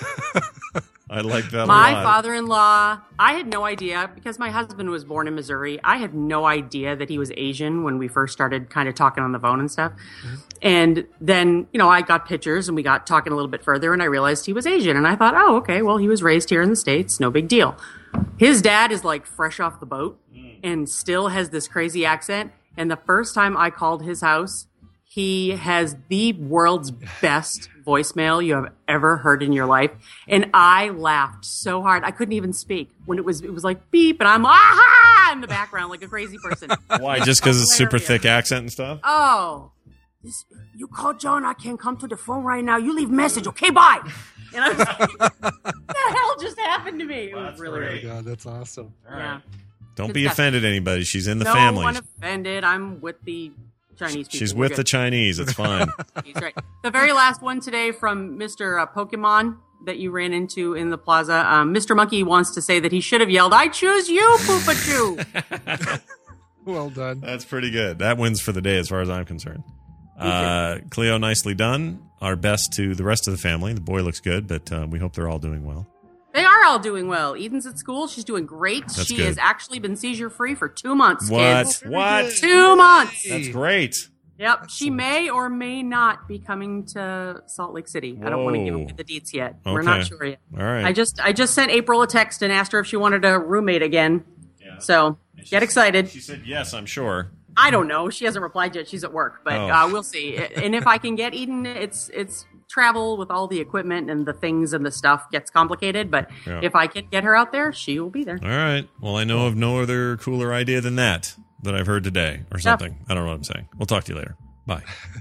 I like that a lot. My father-in-law, I had no idea, because my husband was born in Missouri, I had no idea that he was Asian when we first started kind of talking on the phone and stuff. Mm-hmm. And then, I got pictures and we got talking a little bit further and I realized he was Asian. And I thought, oh, okay, well, he was raised here in the States. No big deal. His dad is like fresh off the boat and still has this crazy accent. And the first time I called his house, he has the world's best voicemail you have ever heard in your life. And I laughed so hard. I couldn't even speak when it was like beep and I'm in the background like a crazy person. Why? Just because it's super thick accent and stuff? Oh, you call John. I can't come to the phone right now. You leave message. Okay, bye. And I was like, what the hell just happened to me? It was really great. Oh, God, that's awesome. All right. Don't be offended, anybody. She's in the no family. No one offended. I'm with the Chinese people. She's with the Chinese. It's fine. He's right. The very last one today from Mr. Pokemon that you ran into in the plaza. Mr. Monkey wants to say that he should have yelled, "I choose you, Poopachu." Well done. That's pretty good. That wins for the day as far as I'm concerned. Cleo, nicely done. Our best to the rest of the family. The boy looks good, but we hope they're all doing well. They are all doing well. Eden's at school. She's doing great. She has actually been seizure-free for 2 months, kids. What? 2 months. That's great. Yep. Excellent. She may or may not be coming to Salt Lake City. Whoa. I don't want to give away the deets yet. Okay. We're not sure yet. All right. I just sent April a text and asked her if she wanted a roommate again. Yeah. So get excited. She said yes, I'm sure. I don't know. She hasn't replied yet. She's at work, but we'll see. And if I can get Eden, it's travel with all the equipment and the things and the stuff gets complicated. But if I can get her out there, she will be there. All right. Well, I know of no other cooler idea than that I've heard today or something. I don't know what I'm saying. We'll talk to you later. Bye.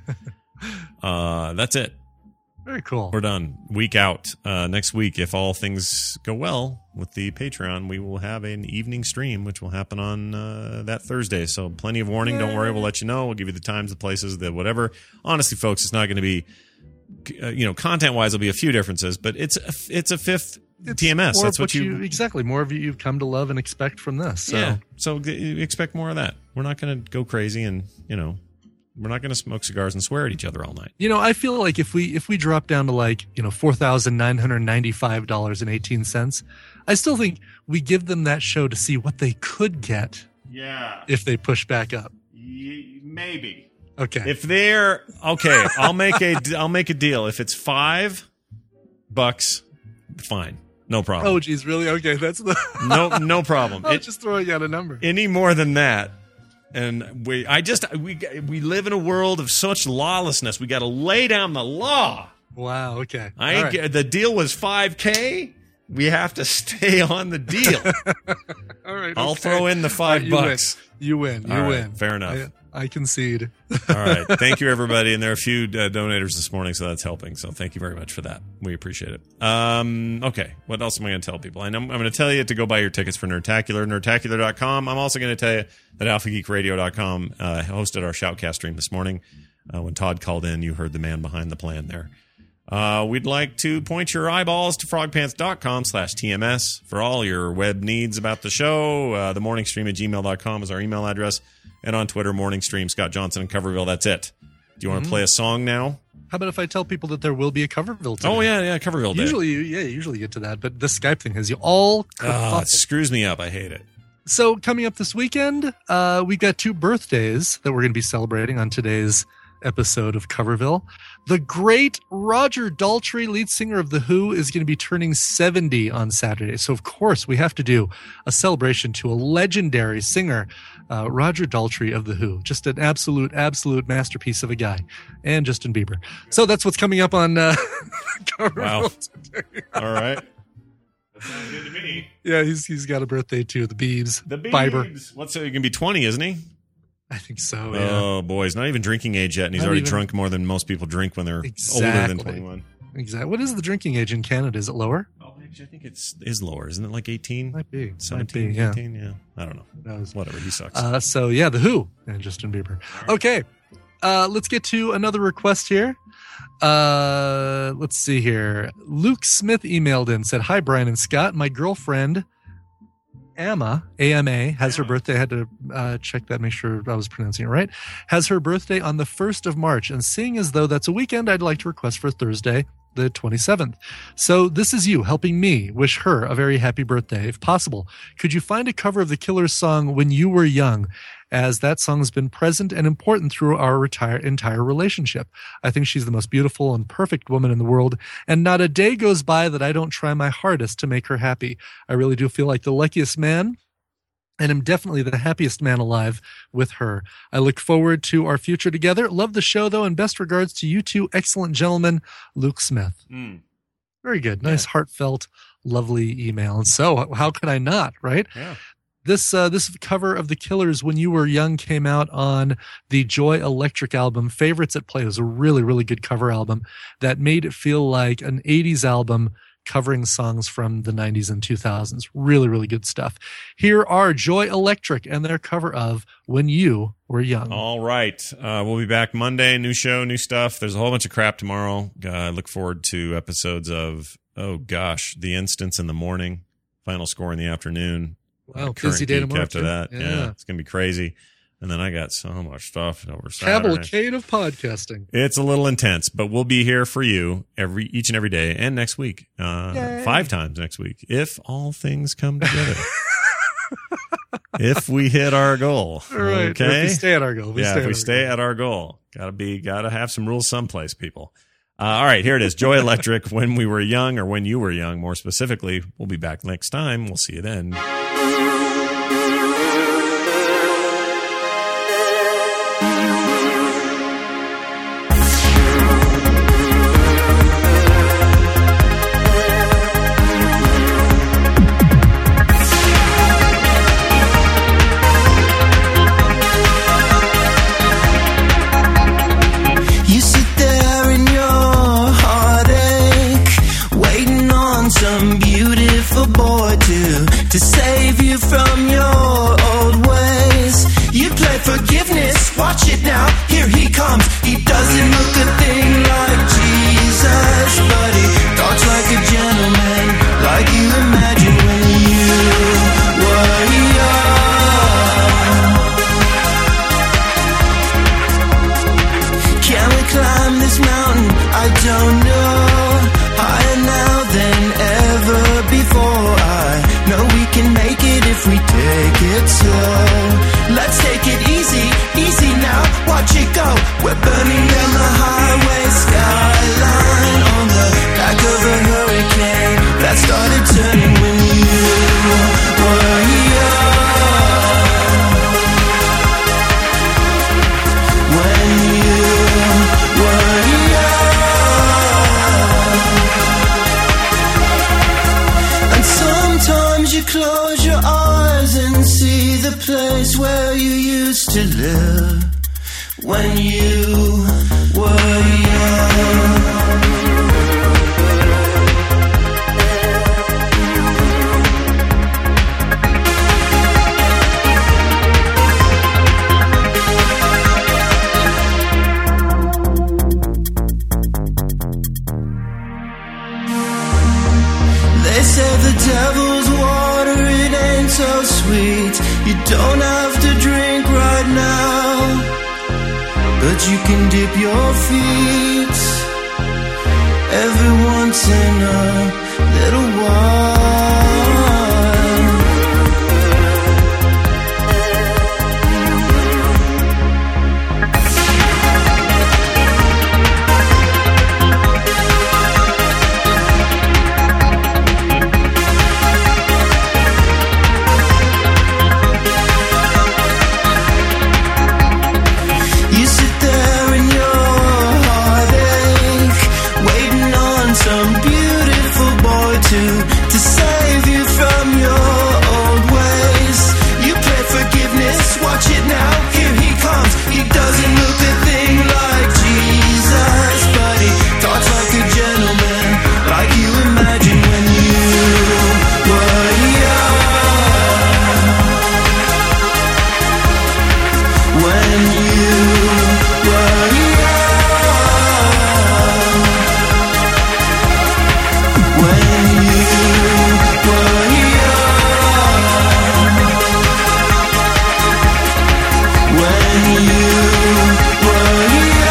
That's it. Very cool. We're done. Week out. Next week, if all things go well with the Patreon, we will have an evening stream, which will happen on that Thursday. So plenty of warning. Don't worry. We'll let you know. We'll give you the times, the places, the whatever. Honestly, folks, it's not going to be, content-wise, there'll be a few differences, but it's a fifth TMS. That's what you exactly. More of you've come to love and expect from this. So. Yeah. So expect more of that. We're not going to go crazy and, we're not going to smoke cigars and swear at each other all night. I feel like if we drop down to $4,995.18, I still think we give them that show to see what they could get. Yeah. If they push back up. Maybe. Okay. If they're okay, I'll make a deal. If it's $5, fine. No problem. Oh, geez, really? Okay, that's the no problem. Just throwing out a number. Any more than that. And we live in a world of such lawlessness. We got to lay down the law. Wow. Okay. The deal was $5,000. We have to stay on the deal. All right. I'll throw in the $5. You win. You win. Fair enough. I concede. All right. Thank you, everybody. And there are a few donators this morning, so that's helping. So thank you very much for that. We appreciate it. Okay. What else am I going to tell people? I'm going to tell you to go buy your tickets for Nerdtacular, nerdtacular.com. I'm also going to tell you that alphageekradio.com hosted our Shoutcast stream this morning. When Todd called in, you heard the man behind the plan there. We'd like to point your eyeballs to frogpants.com/TMS for all your web needs about the show. themorningstream@gmail.com is our email address. And on Twitter, morningstream, Scott Johnson in Coverville. That's it. Do you want to play a song now? How about if I tell people that there will be a Coverville today? Oh, yeah, Coverville Day. Usually get to that, but the Skype thing has you all it screws me up. I hate it. So coming up this weekend, we got 2 birthdays that we're going to be celebrating on today's episode of Coverville. The great Roger Daltrey, lead singer of The Who, is going to be turning 70 on Saturday. So, of course, we have to do a celebration to a legendary singer, Roger Daltrey of The Who. Just an absolute masterpiece of a guy. And Justin Bieber. So that's what's coming up on Coverville today. All right. That sounds good to me. Yeah, he's got a birthday, too. The Biebs. The Biebs. Bieber. What's he going to be 20, isn't he? I think so, yeah. Oh, boy. He's not even drinking age yet, and he's already drunk more than most people drink when they're older than 21. Exactly. What is the drinking age in Canada? Is it lower? Oh, I think it is lower. Isn't it like 18? Might be. 17, yeah. 18? Yeah. I don't know. Whatever. He sucks. The Who and Justin Bieber. Okay. Let's get to another request here. Let's see here. Luke Smith emailed in, said, "Hi, Brian and Scott. My girlfriend, AMA, has her birthday. I had to check that, make sure I was pronouncing it right. Has her birthday on the 1st of March. And seeing as though that's a weekend, I'd like to request for Thursday, the 27th. So this is you helping me wish her a very happy birthday. If possible, could you find a cover of the Killers song When You Were Young, as that song has been present and important through our entire relationship. I think she's the most beautiful and perfect woman in the world, and not a day goes by that I don't try my hardest to make her happy. I really do feel like the luckiest man, and am definitely the happiest man alive with her. I look forward to our future together. Love the show, though, and best regards to you two excellent gentlemen, Luke Smith." Very good. Nice, heartfelt, lovely email. And so how could I not, right? Yeah. This cover of the Killers, When You Were Young, came out on the Joy Electric album, Favorites at Play. It was a really, really good cover album that made it feel like an 80s album covering songs from the 90s and 2000s. Really, really good stuff. Here are Joy Electric and their cover of When You Were Young. All right. We'll be back Monday. New show, new stuff. There's a whole bunch of crap tomorrow. I look forward to episodes of, The Instance in the morning, Final Score in the afternoon. Wow, busy day tomorrow after that. Yeah, it's going to be crazy. And then I got so much stuff over Saturday. Cavalcade of podcasting. It's a little intense, but we'll be here for you each and every day and next week. 5 times next week, if all things come together. If we hit our goal. All right. Okay. If we stay at our goal. If we stay at our goal. Gotta have some rules someplace, people. All right, here it is. Joy Electric, When We Were Young, or When You Were Young, more specifically. We'll be back next time. We'll see you then. Some beautiful boy to save you from your old ways. You play forgiveness, watch it now, here he comes. He doesn't look a thing like Jesus, but he talks like a gentleman, like you imagined when you were young. Can we climb this mountain? I don't know. Higher now than ever before. I know we can make it if we take it slow. Let's take it easy, easy now, watch it go. We're burning down the highway skyline on the back of a hurricane that started turning when you were young. When you were young. Sometimes you close your eyes and see the place where you used to live when you were young. but you can dip your feet every once in a little while. You sit there in your heartache, waiting on some beautiful boy to save you from your old ways. You play forgiveness, watch it now, here he comes. He doesn't look a thing like Jesus, but he talks like a gentleman, like you imagine when you were young. When you were young. When you were young. When you were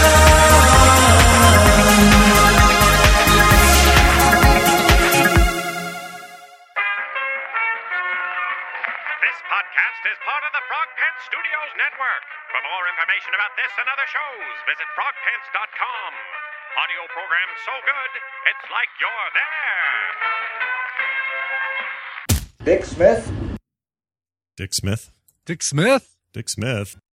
This podcast is part of the Frog Pants Studios Network. For more information about this and other shows, visit frogpants.com. Audio program so good, it's like you're there. Dick Smith? Dick Smith? Dick Smith? Dick Smith.